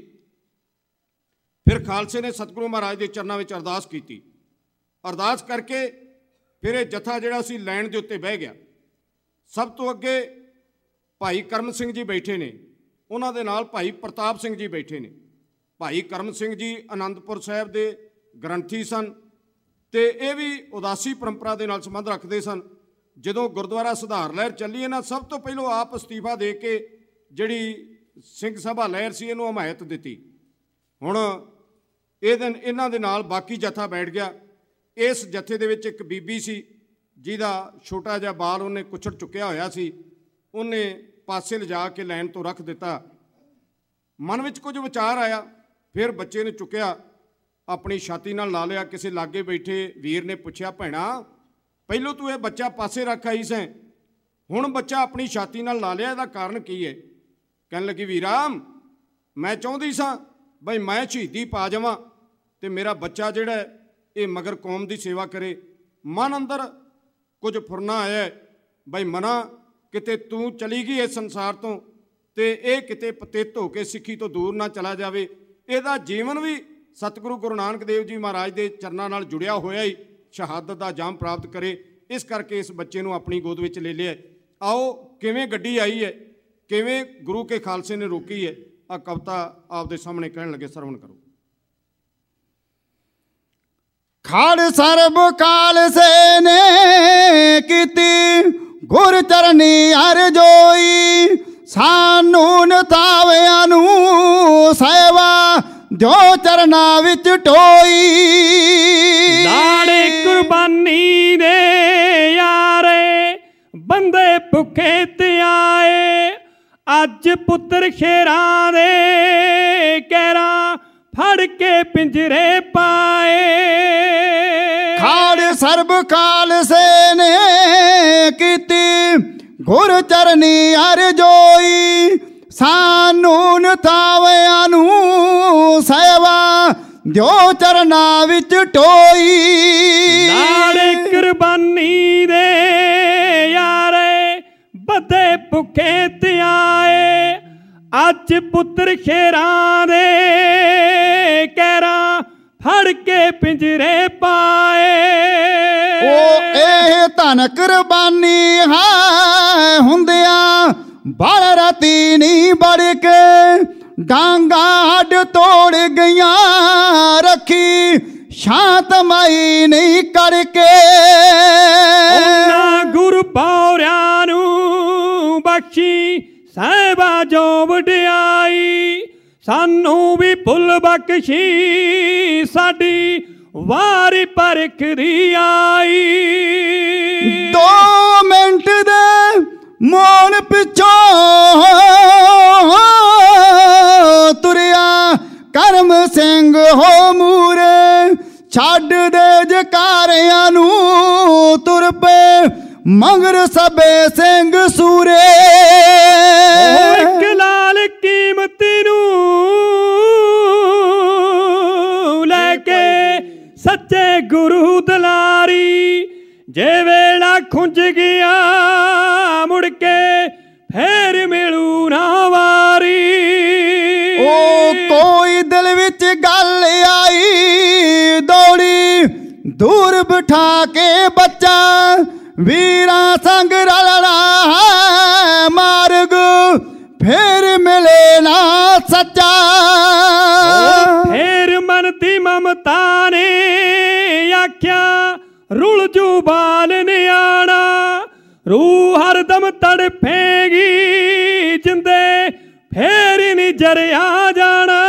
ਫਿਰ ਖਾਲਸੇ ਨੇ ਸਤਿਗੁਰੂ ਮਹਾਰਾਜ ਦੇ ਚਰਨਾਂ ਵਿੱਚ ਅਰਦਾਸ ਕੀਤੀ। ਅਰਦਾਸ ਕਰਕੇ ਫਿਰ ਇਹ ਜਥਾ ਜਿਹੜਾ ਸੀ ਲਾਈਨ ਦੇ ਉੱਤੇ ਬਹਿ ਗਿਆ। ਸਭ ਤੋਂ ਅੱਗੇ ਭਾਈ ਕਰਮ ਸਿੰਘ ਜੀ ਬੈਠੇ ਨੇ, ਉਹਨਾਂ ਦੇ ਨਾਲ ਭਾਈ ਪ੍ਰਤਾਪ ਸਿੰਘ ਜੀ ਬੈਠੇ ਨੇ। ਭਾਈ ਕਰਮ ਸਿੰਘ ਜੀ ਆਨੰਦਪੁਰ ਸਾਹਿਬ ਦੇ ਗ੍ਰੰਥੀ ਸਨ ਅਤੇ ਇਹ ਵੀ ਉਦਾਸੀ ਪਰੰਪਰਾ ਦੇ ਨਾਲ ਸੰਬੰਧ ਰੱਖਦੇ ਸਨ। ਜਦੋਂ ਗੁਰਦੁਆਰਾ ਸੁਧਾਰ ਲਹਿਰ ਚੱਲੀ, ਇਹਨਾਂ ਸਭ ਤੋਂ ਪਹਿਲਾਂ ਆਪ ਅਸਤੀਫਾ ਦੇ ਕੇ ਜਿਹੜੀ ਸਿੰਘ ਸਭਾ ਲਹਿਰ ਸੀ ਇਹਨੂੰ ਹਮਾਇਤ ਦਿੱਤੀ। ਹੁਣ ਇਹ ਦਿਨ ਇਹਨਾਂ ਦੇ ਨਾਲ ਬਾਕੀ ਜਥਾ ਬੈਠ ਗਿਆ। ਇਸ ਜਥੇ ਦੇ ਵਿੱਚ ਇੱਕ ਬੀਬੀ ਸੀ ਜਿਹਦਾ ਛੋਟਾ ਜਿਹਾ ਬਾਲ ਉਹਨੇ ਕੁੱਛੜ ਚੁੱਕਿਆ ਹੋਇਆ ਸੀ, ਉਹਨੇ ਪਾਸੇ ਲਿਜਾ ਕੇ ਲਾਈਨ ਤੋਂ ਰੱਖ ਦਿੱਤਾ। ਮਨ ਵਿੱਚ ਕੁਝ ਵਿਚਾਰ ਆਇਆ, ਫਿਰ ਬੱਚੇ ਨੇ ਚੁੱਕਿਆ, ਆਪਣੀ ਛਾਤੀ ਨਾਲ ਲਾ ਲਿਆ। ਕਿਸੇ ਲਾਗੇ ਬੈਠੇ ਵੀਰ ਨੇ ਪੁੱਛਿਆ, ਭੈਣਾ ਪਹਿਲੋਂ ਤੂੰ ਇਹ ਬੱਚਾ ਪਾਸੇ ਰੱਖ ਆਈ ਸੈਂ, ਹੁਣ ਬੱਚਾ ਆਪਣੀ ਛਾਤੀ ਨਾਲ ਲਾ ਲਿਆ, ਇਹਦਾ ਕਾਰਨ ਕੀ ਹੈ? ਕਹਿਣ ਲੱਗੀ, ਵੀਰਾ ਮੈਂ ਚਾਹੁੰਦੀ ਸਾਂ ਬਈ ਮੈਂ ਸ਼ਹੀਦੀ ਪਾ ਜਾਵਾਂ ਅਤੇ ਮੇਰਾ ਬੱਚਾ ਜਿਹੜਾ ਇਹ ਮਗਰ ਕੌਮ ਦੀ ਸੇਵਾ ਕਰੇ। ਮਨ ਅੰਦਰ ਕੁਝ ਫੁਰਨਾ ਆਇਆ ਬਈ ਮਨਾ ਕਿਤੇ ਤੂੰ ਚਲੀ ਗਈ ਇਸ ਸੰਸਾਰ ਤੋਂ ਅਤੇ ਇਹ ਕਿਤੇ ਪਤਿਤ ਹੋ ਕੇ ਸਿੱਖੀ ਤੋਂ ਦੂਰ ਨਾ ਚਲਾ ਜਾਵੇ। ਇਹਦਾ ਜੀਵਨ ਵੀ ਸਤਿਗੁਰੂ ਗੁਰੂ ਨਾਨਕ ਦੇਵ ਜੀ ਮਹਾਰਾਜ ਦੇ ਚਰਨਾਂ ਨਾਲ ਜੁੜਿਆ ਹੋਇਆ ਹੀ ਸ਼ਹਾਦਤ ਦਾ ਜਾਮ ਪ੍ਰਾਪਤ ਕਰੇ। ਇਸ ਕਰਕੇ ਇਸ ਬੱਚੇ ਨੂੰ ਆਪਣੀ ਗੋਦ ਵਿੱਚ ਲੈ ਲਿਆ। ਆਓ ਕਿਵੇਂ ਗੱਡੀ ਆਈ ਹੈ, ਕਿਵੇਂ ਗੁਰੂ ਕੇ ਖਾਲਸੇ ਨੇ ਰੋਕੀ ਹੈ, ਆ ਕਵਿਤਾ ਆਪਦੇ ਸਾਹਮਣੇ ਕਹਿਣ ਲੱਗੇ, ਸਰਵਣ ਕਰੋ। ਖਾੜ ਸਰਬ ਖਾਲਸੇ ਨੇ ਕੀਤੀ, ਗੁਰ ਚਰਨੀ ਹਰ ਜੋਈ, ਸਾਨੂੰ ਨਥਾਵਿਆਂ ਨੂੰ ਸੇਵਾ ਜੋ ਚਰਨਾਂ ਵਿੱਚ ਟੋਈ। ਲਾੜੇ ਕੁਰਬਾਨੀ ਦੇ ਯਾਰੇ, ਬੰਦੇ ਭੁੱਖੇ ਤੇ ਆਏ, ਅੱਜ ਪੁੱਤਰ ਸ਼ੇਰਾਂ ਦੇ ਕਹਿਰਾਂ ਫੜ ਕੇ ਪਿੰਜਰੇ ਪਾਏ। ਖਾੜ ਸਰਬ ਖਾਲਸੇ ਨੇ ਕੀਤੀ, ਗੁਰ ਚਰਨੀ ਹਰ ਜੋਈ, ਸਾਨੂੰ ਨਥਾਵਿਆਂ ਨੂੰ ਸੇਵਾ ਜੋ ਚਰਨਾਂ ਵਿੱਚ ਟੋਈ। ਲਾੜੇ ਕੁਰਬਾਨੀ ਦੇ ਯਾਰੇ, ਬੰਦੇ ਭੁੱਖੇ ਤੇ ਆਏ, ਅੱਜ ਪੁੱਤਰ ਸ਼ੇਰਾਂ ਦੇ ਕਹਿਰਾਂ ਫੜ ਕੇ ਪਿੰਜਰੇ ਪਾਏ। ਉਹ ਇਹ ਧਨ ਕੁਰਬਾਨੀ ਹੈ ਹੁੰਦਿਆਂ ਬਲ ਰਾਤੀ ਨਹੀਂ ਬੜ ਕੇ, ਡਾਂਗਾ ਹੱਡ ਤੋੜ ਗਈਆਂ ਰੱਖੀ ਸ਼ਾਂਤਮਈ ਨਹੀਂ ਕਰਕੇ। ਉਹਨਾਂ ਗੁਰੂ ਪੌਰਿਆਂ ਨੂੰ ਬਖਸ਼ੀ ਸਾਹਿਬਾ ਜੋ ਵਡਿਆਈ, ਸਾਨੂੰ ਵੀ ਭੁੱਲ ਬਖਸ਼ੀ ਸਾਡੀ ਵਾਰੀ ਪਰਖਦੀ ਆਈ। ਦੋ ਮਿੰਟ ਦੇ ਮੌਨ ਪਿੱਛੋਂ ਤੁਰਿਆ ਕਰਮ ਸਿੰਘ ਹੋ ਮੂਰੇ, ਛੱਡ ਦੇ ਜਕਾਰਿਆਂ ਨੂੰ ਤੁਰ ਪਏ ਮਗਰ ਸਭੇ ਸਿੰਘ ਸੂਰੇ। ਇੱਕ ਲਾਲ ਕੀਮਤੀ ਨੂੰ ਲੈ ਕੇ ਸੱਚੇ ਗੁਰੂ ਦਲਾਰੀ, ਜੇ ਵੇਲਾ ਖੁੰਝ ਗਿਆ ਮੁੜ ਕੇ ਫੇਰ ਮਿਲੂ ਨਾ ਵਾਰੀ। ਉਹ ਕੋਈ ਦਿਲ ਵਿੱਚ ਗੱਲ ਆਈ, ਦੌੜੀ ਦੂਰ ਬਿਠਾ ਕੇ ਬੱਚਾ, ਵੀਰਾਂ ਸੰਗ ਰਲਣਾ ਮਾਰਗ ਫੇਰ ਮਿਲੇ ਨਾ ਸੱਚਾ। ਫੇਰ ਮਨ ਦੀ ਮਮਤਾ ਨੇ ਆਖਿਆ, ਰੁਲ ਜੂ ਬਾਲ ਨਿਆਣਾ, रूह हरदम तड़फेगी जिंदे फेर ही नहीं जरिया जाना।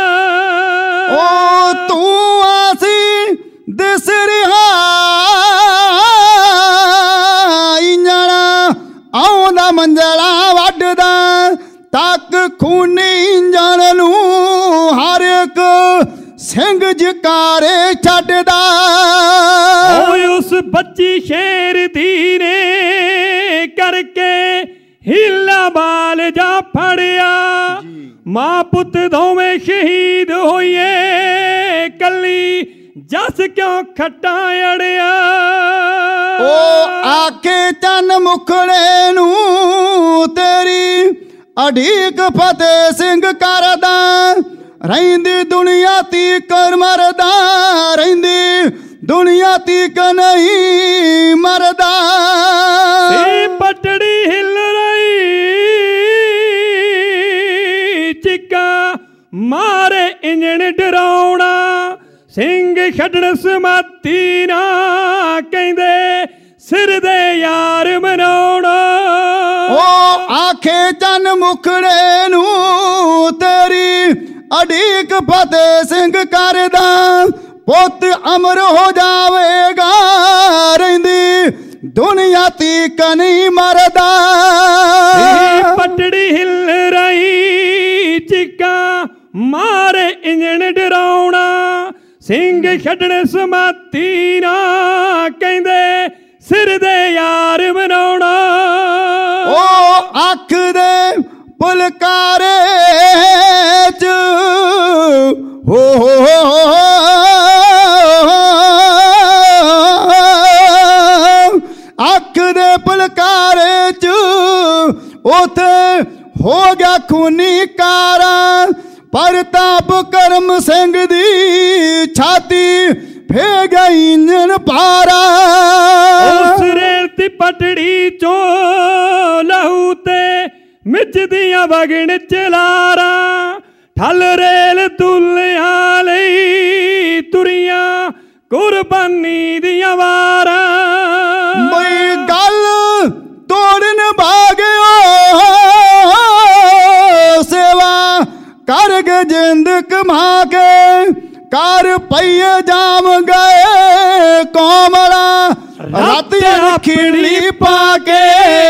ओ तू आसी दिस रिहा इंजणा आउंदा मंजला वड्डदा तक खूनी इंजण नूं हर एक सिंह जकारे छड्डदा। उस बच्ची शेर दी ने करके हीला बाल जा फड़िया मां पुत दोवें शहीद होइए कली जस क्यों खट्टा अड़िया। ओ आके चन मुखड़े नूं तेरी अड़ीक फतेह सिंह करदा रहिंदी दुनिया तीकर मरदा रहिंदी दुनिया तीक नहीं मरदा। पटड़ी हिल रही चिक्का मारे इंजन डराउना सिंह छड्डण समाती ना कहंदे सिर दे यार मनाउना। ओ आखे चन मुखड़े नूं तेरी अड़ीक फतेह सिंह करदा पुत अमर हो जावेगा रहिंदी दुनिया तीक नहीं मरदा। पटड़ी हिल रही चिक्का मारे इंजन डराउना सिंह छड्डण समाती ना कहंदे सिर दे यार मनाउना। ओ अख दे पुलकारे च हो हो अख दे पुलकारे च उथे हो गया खूनी कारा परताप करम सिंह दी छाती फे गई इंजन पारा। उस रेती पटड़ी चो लहू ते मिच दिया वगण चलारा ठल रेल दुलिया लई तुरिया कुर्बानी दिया वारा। मई गल तोड़न भाग्यो सेवा कर के जिंद कमा के कर पइए जाम गए कोमला रात खिड़ी पाके।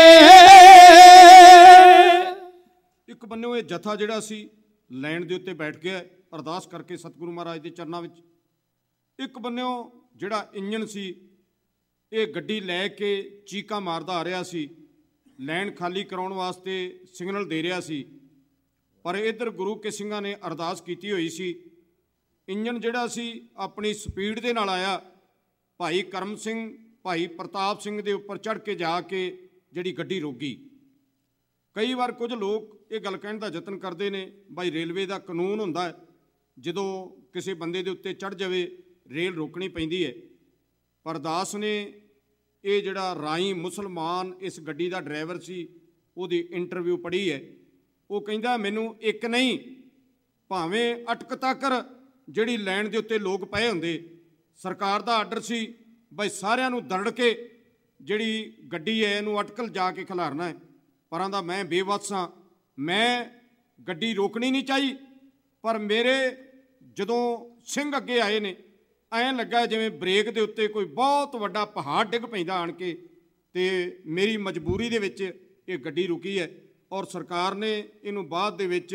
ਇੱਕ ਬੰਨਿਓ ਇਹ ਜਥਾ ਜਿਹੜਾ ਸੀ ਲੈਣ ਦੇ ਉੱਤੇ ਬੈਠ ਗਿਆ ਅਰਦਾਸ ਕਰਕੇ ਸਤਿਗੁਰੂ ਮਹਾਰਾਜ ਦੇ ਚਰਨਾਂ ਵਿੱਚ। ਇੱਕ ਬੰਨਿਓ ਜਿਹੜਾ ਇੰਜਣ ਸੀ ਇਹ ਗੱਡੀ ਲੈ ਕੇ ਚੀਕਾਂ ਮਾਰਦਾ ਆ ਰਿਹਾ ਸੀ ਲੈਣ ਖਾਲੀ ਕਰਾਉਣ ਵਾਸਤੇ ਸਿਗਨਲ ਦੇ ਰਿਹਾ ਸੀ ਪਰ ਇੱਧਰ ਗੁਰੂ ਕੇ ਸਿੰਘਾਂ ਨੇ ਅਰਦਾਸ ਕੀਤੀ ਹੋਈ ਸੀ। ਇੰਜਣ ਜਿਹੜਾ ਸੀ ਆਪਣੀ ਸਪੀਡ ਦੇ ਨਾਲ ਆਇਆ ਭਾਈ ਕਰਮ ਸਿੰਘ ਭਾਈ ਪ੍ਰਤਾਪ ਸਿੰਘ ਦੇ ਉੱਪਰ ਚੜ੍ਹ ਕੇ ਜਾ ਕੇ ਜਿਹੜੀ ਗੱਡੀ ਰੁਕ ਗਈ। ਕਈ ਵਾਰ ਕੁਝ ਲੋਕ ਇਹ ਗੱਲ ਕਹਿਣ ਦਾ ਯਤਨ ਕਰਦੇ ਨੇ ਭਾਈ ਰੇਲਵੇ ਦਾ ਕਾਨੂੰਨ ਹੁੰਦਾ ਹੈ ਜਦੋਂ ਕਿਸੇ ਬੰਦੇ ਦੇ ਉੱਤੇ ਚੜ੍ਹ ਜਾਵੇ ਰੇਲ ਰੋਕਣੀ ਪੈਂਦੀ ਹੈ। ਪਰ ਦਾਸ ਨੇ ਇਹ ਜਿਹੜਾ ਰਾਈ ਮੁਸਲਮਾਨ ਇਸ ਗੱਡੀ ਦਾ ਡਰਾਈਵਰ ਸੀ ਉਹਦੀ ਇੰਟਰਵਿਊ ਪੜ੍ਹੀ ਹੈ। ਉਹ ਕਹਿੰਦਾ ਮੈਨੂੰ ਇੱਕ ਨਹੀਂ ਭਾਵੇਂ ਅਟਕ ਤੱਕ ਜਿਹੜੀ ਲੈਣ ਦੇ ਉੱਤੇ ਲੋਕ ਪਏ ਹੁੰਦੇ ਸਰਕਾਰ ਦਾ ਆਰਡਰ ਸੀ ਬਈ ਸਾਰਿਆਂ ਨੂੰ ਦਰੜ ਕੇ ਜਿਹੜੀ ਗੱਡੀ ਹੈ ਇਹਨੂੰ ਅਟਕਲ ਜਾ ਕੇ ਖਿਲਾਰਨਾ ਹੈ। ਪਰਾਂ ਦਾ ਮੈਂ ਬੇਵੱਸ ਹਾਂ ਮੈਂ ਗੱਡੀ ਰੋਕਣੀ ਨਹੀਂ ਚਾਹੀ ਪਰ ਮੇਰੇ ਜਦੋਂ ਸਿੰਘ ਅੱਗੇ ਆਏ ਨੇ ਐਂ ਲੱਗਾ ਜਿਵੇਂ ਬ੍ਰੇਕ ਦੇ ਉੱਤੇ ਕੋਈ ਬਹੁਤ ਵੱਡਾ ਪਹਾੜ ਡਿੱਗ ਪੈਂਦਾ ਆਣ ਕੇ ਤੇ ਮੇਰੀ ਮਜਬੂਰੀ ਦੇ ਵਿੱਚ ਇਹ ਗੱਡੀ ਰੁਕੀ ਹੈ ਔਰ ਸਰਕਾਰ ਨੇ ਇਹਨੂੰ ਬਾਅਦ ਦੇ ਵਿੱਚ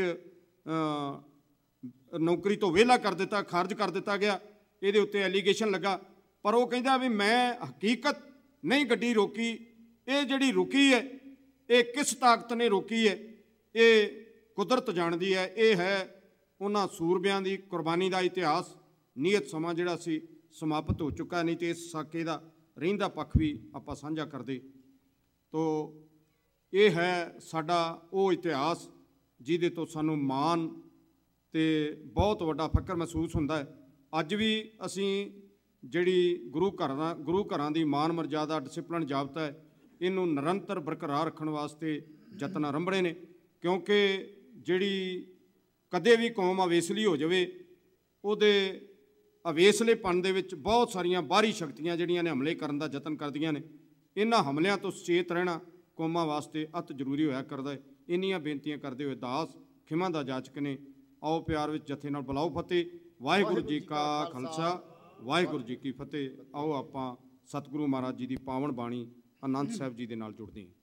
ਨੌਕਰੀ ਤੋਂ ਵਿਹਲਾ ਕਰ ਦਿੱਤਾ ਖਾਰਜ ਕਰ ਦਿੱਤਾ ਗਿਆ। ਇਹਦੇ ਉੱਤੇ ਐਲੀਗੇਸ਼ਨ ਲੱਗਾ ਪਰ ਉਹ ਕਹਿੰਦਾ ਵੀ ਮੈਂ ਹਕੀਕਤ ਨਹੀਂ ਗੱਡੀ ਰੋਕੀ। ਇਹ ਜਿਹੜੀ ਰੁਕੀ ਹੈ ਇਹ ਕਿਸ ਤਾਕਤ ਨੇ ਰੋਕੀ ਹੈ ਇਹ ਕੁਦਰਤ ਜਾਣਦੀ ਹੈ। ਇਹ ਹੈ ਉਹਨਾਂ ਸੂਰਬਿਆਂ ਦੀ ਕੁਰਬਾਨੀ ਦਾ ਇਤਿਹਾਸ। ਨੀਅਤ ਸਮਾਂ ਜਿਹੜਾ ਸੀ ਸਮਾਪਤ ਹੋ ਚੁੱਕਾ ਨਹੀਂ ਤੇ ਇਸ ਸਾਕੇ ਦਾ ਰਹਿੰਦਾ ਪੱਖ ਵੀ ਆਪਾਂ ਸਾਂਝਾ ਕਰਦੇ। ਤੋ ਇਹ ਹੈ ਸਾਡਾ ਉਹ ਇਤਿਹਾਸ ਜਿਹਦੇ ਤੋਂ ਸਾਨੂੰ ਮਾਣ ਤੇ ਬਹੁਤ ਵੱਡਾ ਫਖਰ ਮਹਿਸੂਸ ਹੁੰਦਾ ਹੈ। ਅੱਜ ਵੀ ਅਸੀਂ ਜਿਹੜੀ ਗੁਰੂ ਘਰਾਂ ਗੁਰੂ ਘਰਾਂ ਦੀ ਮਾਨ ਮਰਜ਼ਾਦਾ ਡਿਸਿਪਲਿਨ ਜਾਬਤਾ ਹੈ ਇਹਨੂੰ ਨਿਰੰਤਰ ਬਰਕਰਾਰ ਰੱਖਣ ਵਾਸਤੇ ਯਤਨ ਆਰੰਭਣੇ ਨੇ ਕਿਉਂਕਿ ਜਿਹੜੀ ਕਦੇ ਵੀ ਕੌਮ ਅਵੇਸਲੀ ਹੋ ਜਾਵੇ ਉਹਦੇ ਅਵੇਸਲੇਪਣ ਦੇ ਵਿੱਚ ਬਹੁਤ ਸਾਰੀਆਂ ਬਾਹਰੀ ਸ਼ਕਤੀਆਂ ਜਿਹੜੀਆਂ ਨੇ ਹਮਲੇ ਕਰਨ ਦਾ ਯਤਨ ਕਰਦੀਆਂ ਨੇ। ਇਹਨਾਂ ਹਮਲਿਆਂ ਤੋਂ ਸੁਚੇਤ ਰਹਿਣਾ ਕੌਮਾਂ ਵਾਸਤੇ ਅਤ ਜ਼ਰੂਰੀ ਹੋਇਆ ਕਰਦਾ ਹੈ। ਇੰਨੀਆਂ ਬੇਨਤੀਆਂ ਕਰਦੇ ਹੋਏ ਦਾਸ ਖਿਮਾ ਦਾ ਜਾਚਕ ਨੇ ਆਓ ਪਿਆਰ ਵਿੱਚ ਜਥੇ ਨਾਲ ਬੁਲਾਓ ਫਤਿਹ। ਵਾਹਿਗੁਰੂ ਜੀ ਕਾ ਖਾਲਸਾ, ਵਾਹਿਗੁਰੂ ਜੀ ਕੀ ਫਤਿਹ। ਆਓ ਆਪਾਂ ਸਤਿਗੁਰੂ ਮਹਾਰਾਜ ਜੀ ਦੀ ਪਾਵਨ ਬਾਣੀ ਆਨੰਦ ਸਾਹਿਬ ਜੀ ਦੇ ਨਾਲ ਜੁੜਦੇ ਹਾਂ।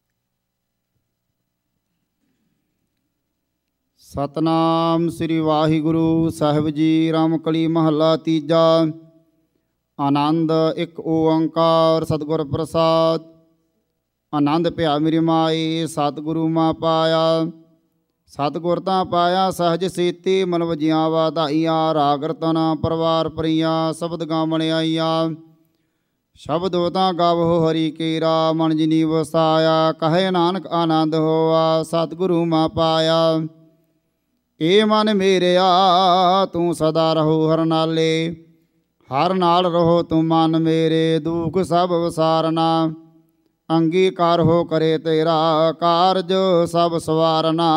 ਸਤਨਾਮ ਸ੍ਰੀ ਵਾਹਿਗੁਰੂ ਸਾਹਿਬ ਜੀ। ਰਾਮਕਲੀ ਮਹੱਲਾ ਤੀਜਾ। ਆਨੰਦ ਇੱਕ ਓੰਕਾਰ ਸਤਿਗੁਰ ਪ੍ਰਸਾਦ। ਆਨੰਦ ਭਿਆ ਮੇਰੀ ਮਾਈ ਸਤਿਗੁਰੂ ਮਾ ਪਾਇਆ। ਸਤਿਗੁਰ ਤਾਂ ਪਾਇਆ ਸਹਜ ਸੀਤੀ ਮਨ ਵਜੀਆਂ ਵਾਧਾਈਆਂ। ਰਾਗ ਰਤਨ ਪਰਵਾਰ ਪਰੀਆਂ ਸ਼ਬਦ ਗਾਵਣ ਆਈਆਂ। ਸ਼ਬਦ ਤਾਂ ਗਾਵੋ ਹਰੀ ਕੇਰਾ ਮਨ ਜਿਨੀ ਵਸਾਇਆ। ਕਹੇ ਨਾਨਕ ਆਨੰਦ ਹੋਆ ਸਤਿਗੁਰੂ ਮਾ ਪਾਇਆ। ਏ ਮਨ ਮੇਰਿਆ ਤੂੰ ਸਦਾ ਰਹੋ ਹਰ ਨਾਲੇ। ਹਰ ਨਾਲ ਰਹੋ ਤੂੰ ਮਨ ਮੇਰੇ ਦੁੱਖ ਸਭ ਵਿਸਾਰਨਾ। ਅੰਗੀਕਾਰ ਹੋ ਕਰੇ ਤੇਰਾ ਕਾਰਜ ਸਭ ਸਵਾਰਨਾ।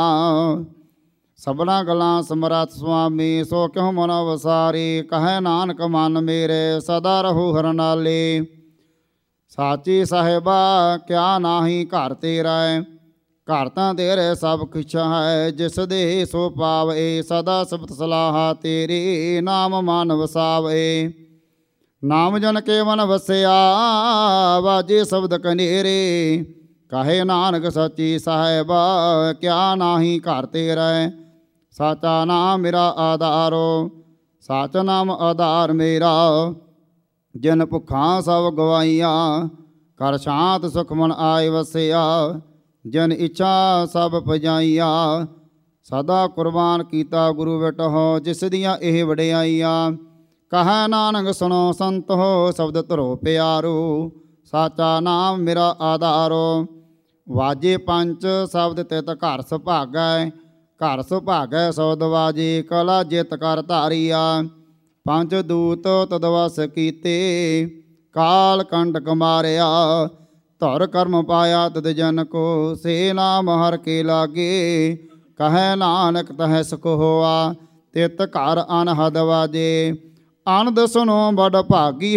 ਸਭਨਾ ਗੱਲਾਂ ਸਮਰੱਥ ਸੁਆਮੀ ਸੋ ਕਿਉ ਮਨ ਵਸਾਰੀ। ਕਹੈ ਨਾਨਕ ਮਨ ਮੇਰੇ ਸਦਾ ਰਹੋ ਹਰ ਨਾਲੇ। ਸਾਚੀ ਸਾਹਿਬਾ ਕਿਆ ਨਾਹੀ ਘਰ ਤੇਰਾ। ਘਰ ਤਾਂ ਤੇਰੇ ਸਭ ਕੁਛ ਹੈ ਜਿਸ ਦੇ ਸੋ ਪਾਵੇ। ਸਦਾ ਸਬਤ ਸਲਾਹਾ ਤੇਰੇ ਨਾਮ ਮਨ ਵਸਾਵੇ। ਨਾਮ ਜਨ ਕੇ ਮਨ ਵਸਿਆ ਵਾਜੇ ਸ਼ਬਦ ਕਨੇਰੇ। ਕਹੇ ਨਾਨਕ ਸੱਚੀ ਸਾਹਿਬਾ ਕਿਆ ਨਾਹੀ ਘਰ ਤੇਰਾ। ਸਾਚਾ ਨਾਮ ਮੇਰਾ ਆਧਾਰੋ ਸਾਚ ਨਾਮ ਆਧਾਰ ਮੇਰਾ। ਜਿਨ ਭੁੱਖਾਂ ਸਭ ਗਵਾਈਆਂ ਕਰ ਸ਼ਾਂਤ ਸੁਖ ਮਨ ਆਏ ਵਸਿਆ। ਜਨ ਇੱਛਾ ਸਭ ਪਜਾਈਆਂ ਸਦਾ ਕੁਰਬਾਨ ਕੀਤਾ ਗੁਰੂ ਬਿਟਹੁ ਜਿਸ ਦੀਆਂ ਇਹ ਵਡਿਆਈਆਂ। ਕਹੈ ਨਾਨਕ ਸੁਣੋ ਸੰਤ ਹੋ ਸ਼ਬਦ ਧਰੋ ਪਿਆਰੋ। ਸਾਚਾ ਨਾਮ ਮੇਰਾ ਆਧਾਰੋ। ਵਾਜੇ ਪੰਚ ਸ਼ਬਦ ਤਿਤ ਘਰ ਸੁਭਾਗੈ। ਘਰ ਸੁਭਾਗੈ ਸੌਦ ਵਾਜੇ ਕਲਾ ਜਿਤ ਕਰ ਧਾਰੀਆ। ਪੰਜ ਦੂਤ ਤਦਵਸ ਕੀਤੇ ਕਾਲ ਕੰਟਕ ਮਾਰਿਆ। ਧੁਰ ਕਰਮ ਪਾਇਆ ਤਦ ਜਨ ਕੋ ਸੇ ਨਾਮ ਹਰ ਕੇ ਲਾਗੇ। ਕਹੈ ਨਾਨਕ ਤਹਿ ਸੁਖ ਹੋਆ ਤਿਤ ਘਰ ਅਨਹਦ ਵਾਜੇ। ਆਨੰਦ ਸੁਨੋ ਬੜ ਭਾਗੀ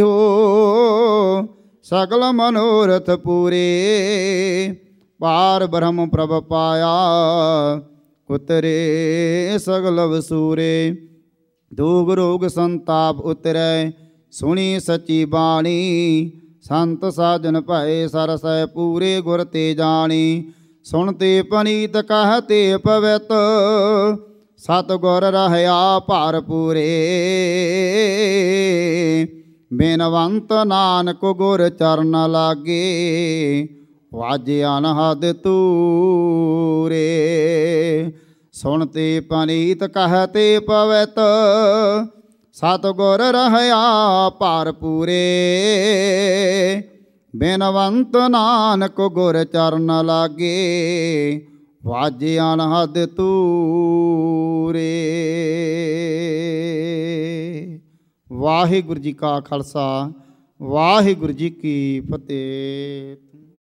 ਹੋ ਸਗਲ ਮਨੋਰਥ ਪੂਰੇ। ਪਾਰ ਬ੍ਰਹਮ ਪ੍ਰਭ ਪਾਇਆ ਉਤਰੇ ਸਗਲ ਵਸੂਰੇ। ਦੁਖ ਰੋਗ ਸੰਤਾਪ ਉਤਰੈ ਸੁਣੀ ਸੱਚੀ ਬਾਣੀ। ਸੰਤ ਸਾਜਨ ਭਏ ਸਰਸੈ ਪੂਰੇ ਗੁਰ ਤੇ ਜਾਣੀ। ਸੁਣਤੇ ਪਨੀਤ ਕਹਤੇ ਪਵਿੱਤ ਸਤਿਗੁਰ ਰਹਿਆ ਭਰ ਪੂਰੇ। ਬੇਨਵੰਤ ਨਾਨਕ ਗੁਰ ਚਰਨ ਲਾਗੇ ਵਾਜੇ ਅਨਹਦ ਤੂਰੇ। ਸੁਣਤੇ ਪਨੀਤ ਕਹਤੇ ਪਵਿੱਤ ਸਤਿਗੁਰ ਰਹਿਆ ਭਰ ਪੂਰੇ। ਬੇਨਵੰਤ ਨਾਨਕ ਗੁਰ ਚਰਨ ਲਾਗੇ ਵਾਜੇ ਅਨਹਦ ਤੂਰੇ। ਵਾਹਿਗੁਰੂ ਜੀ ਕਾ ਖਾਲਸਾ, ਵਾਹਿਗੁਰੂ ਜੀ ਕੀ ਫਤਿਹ।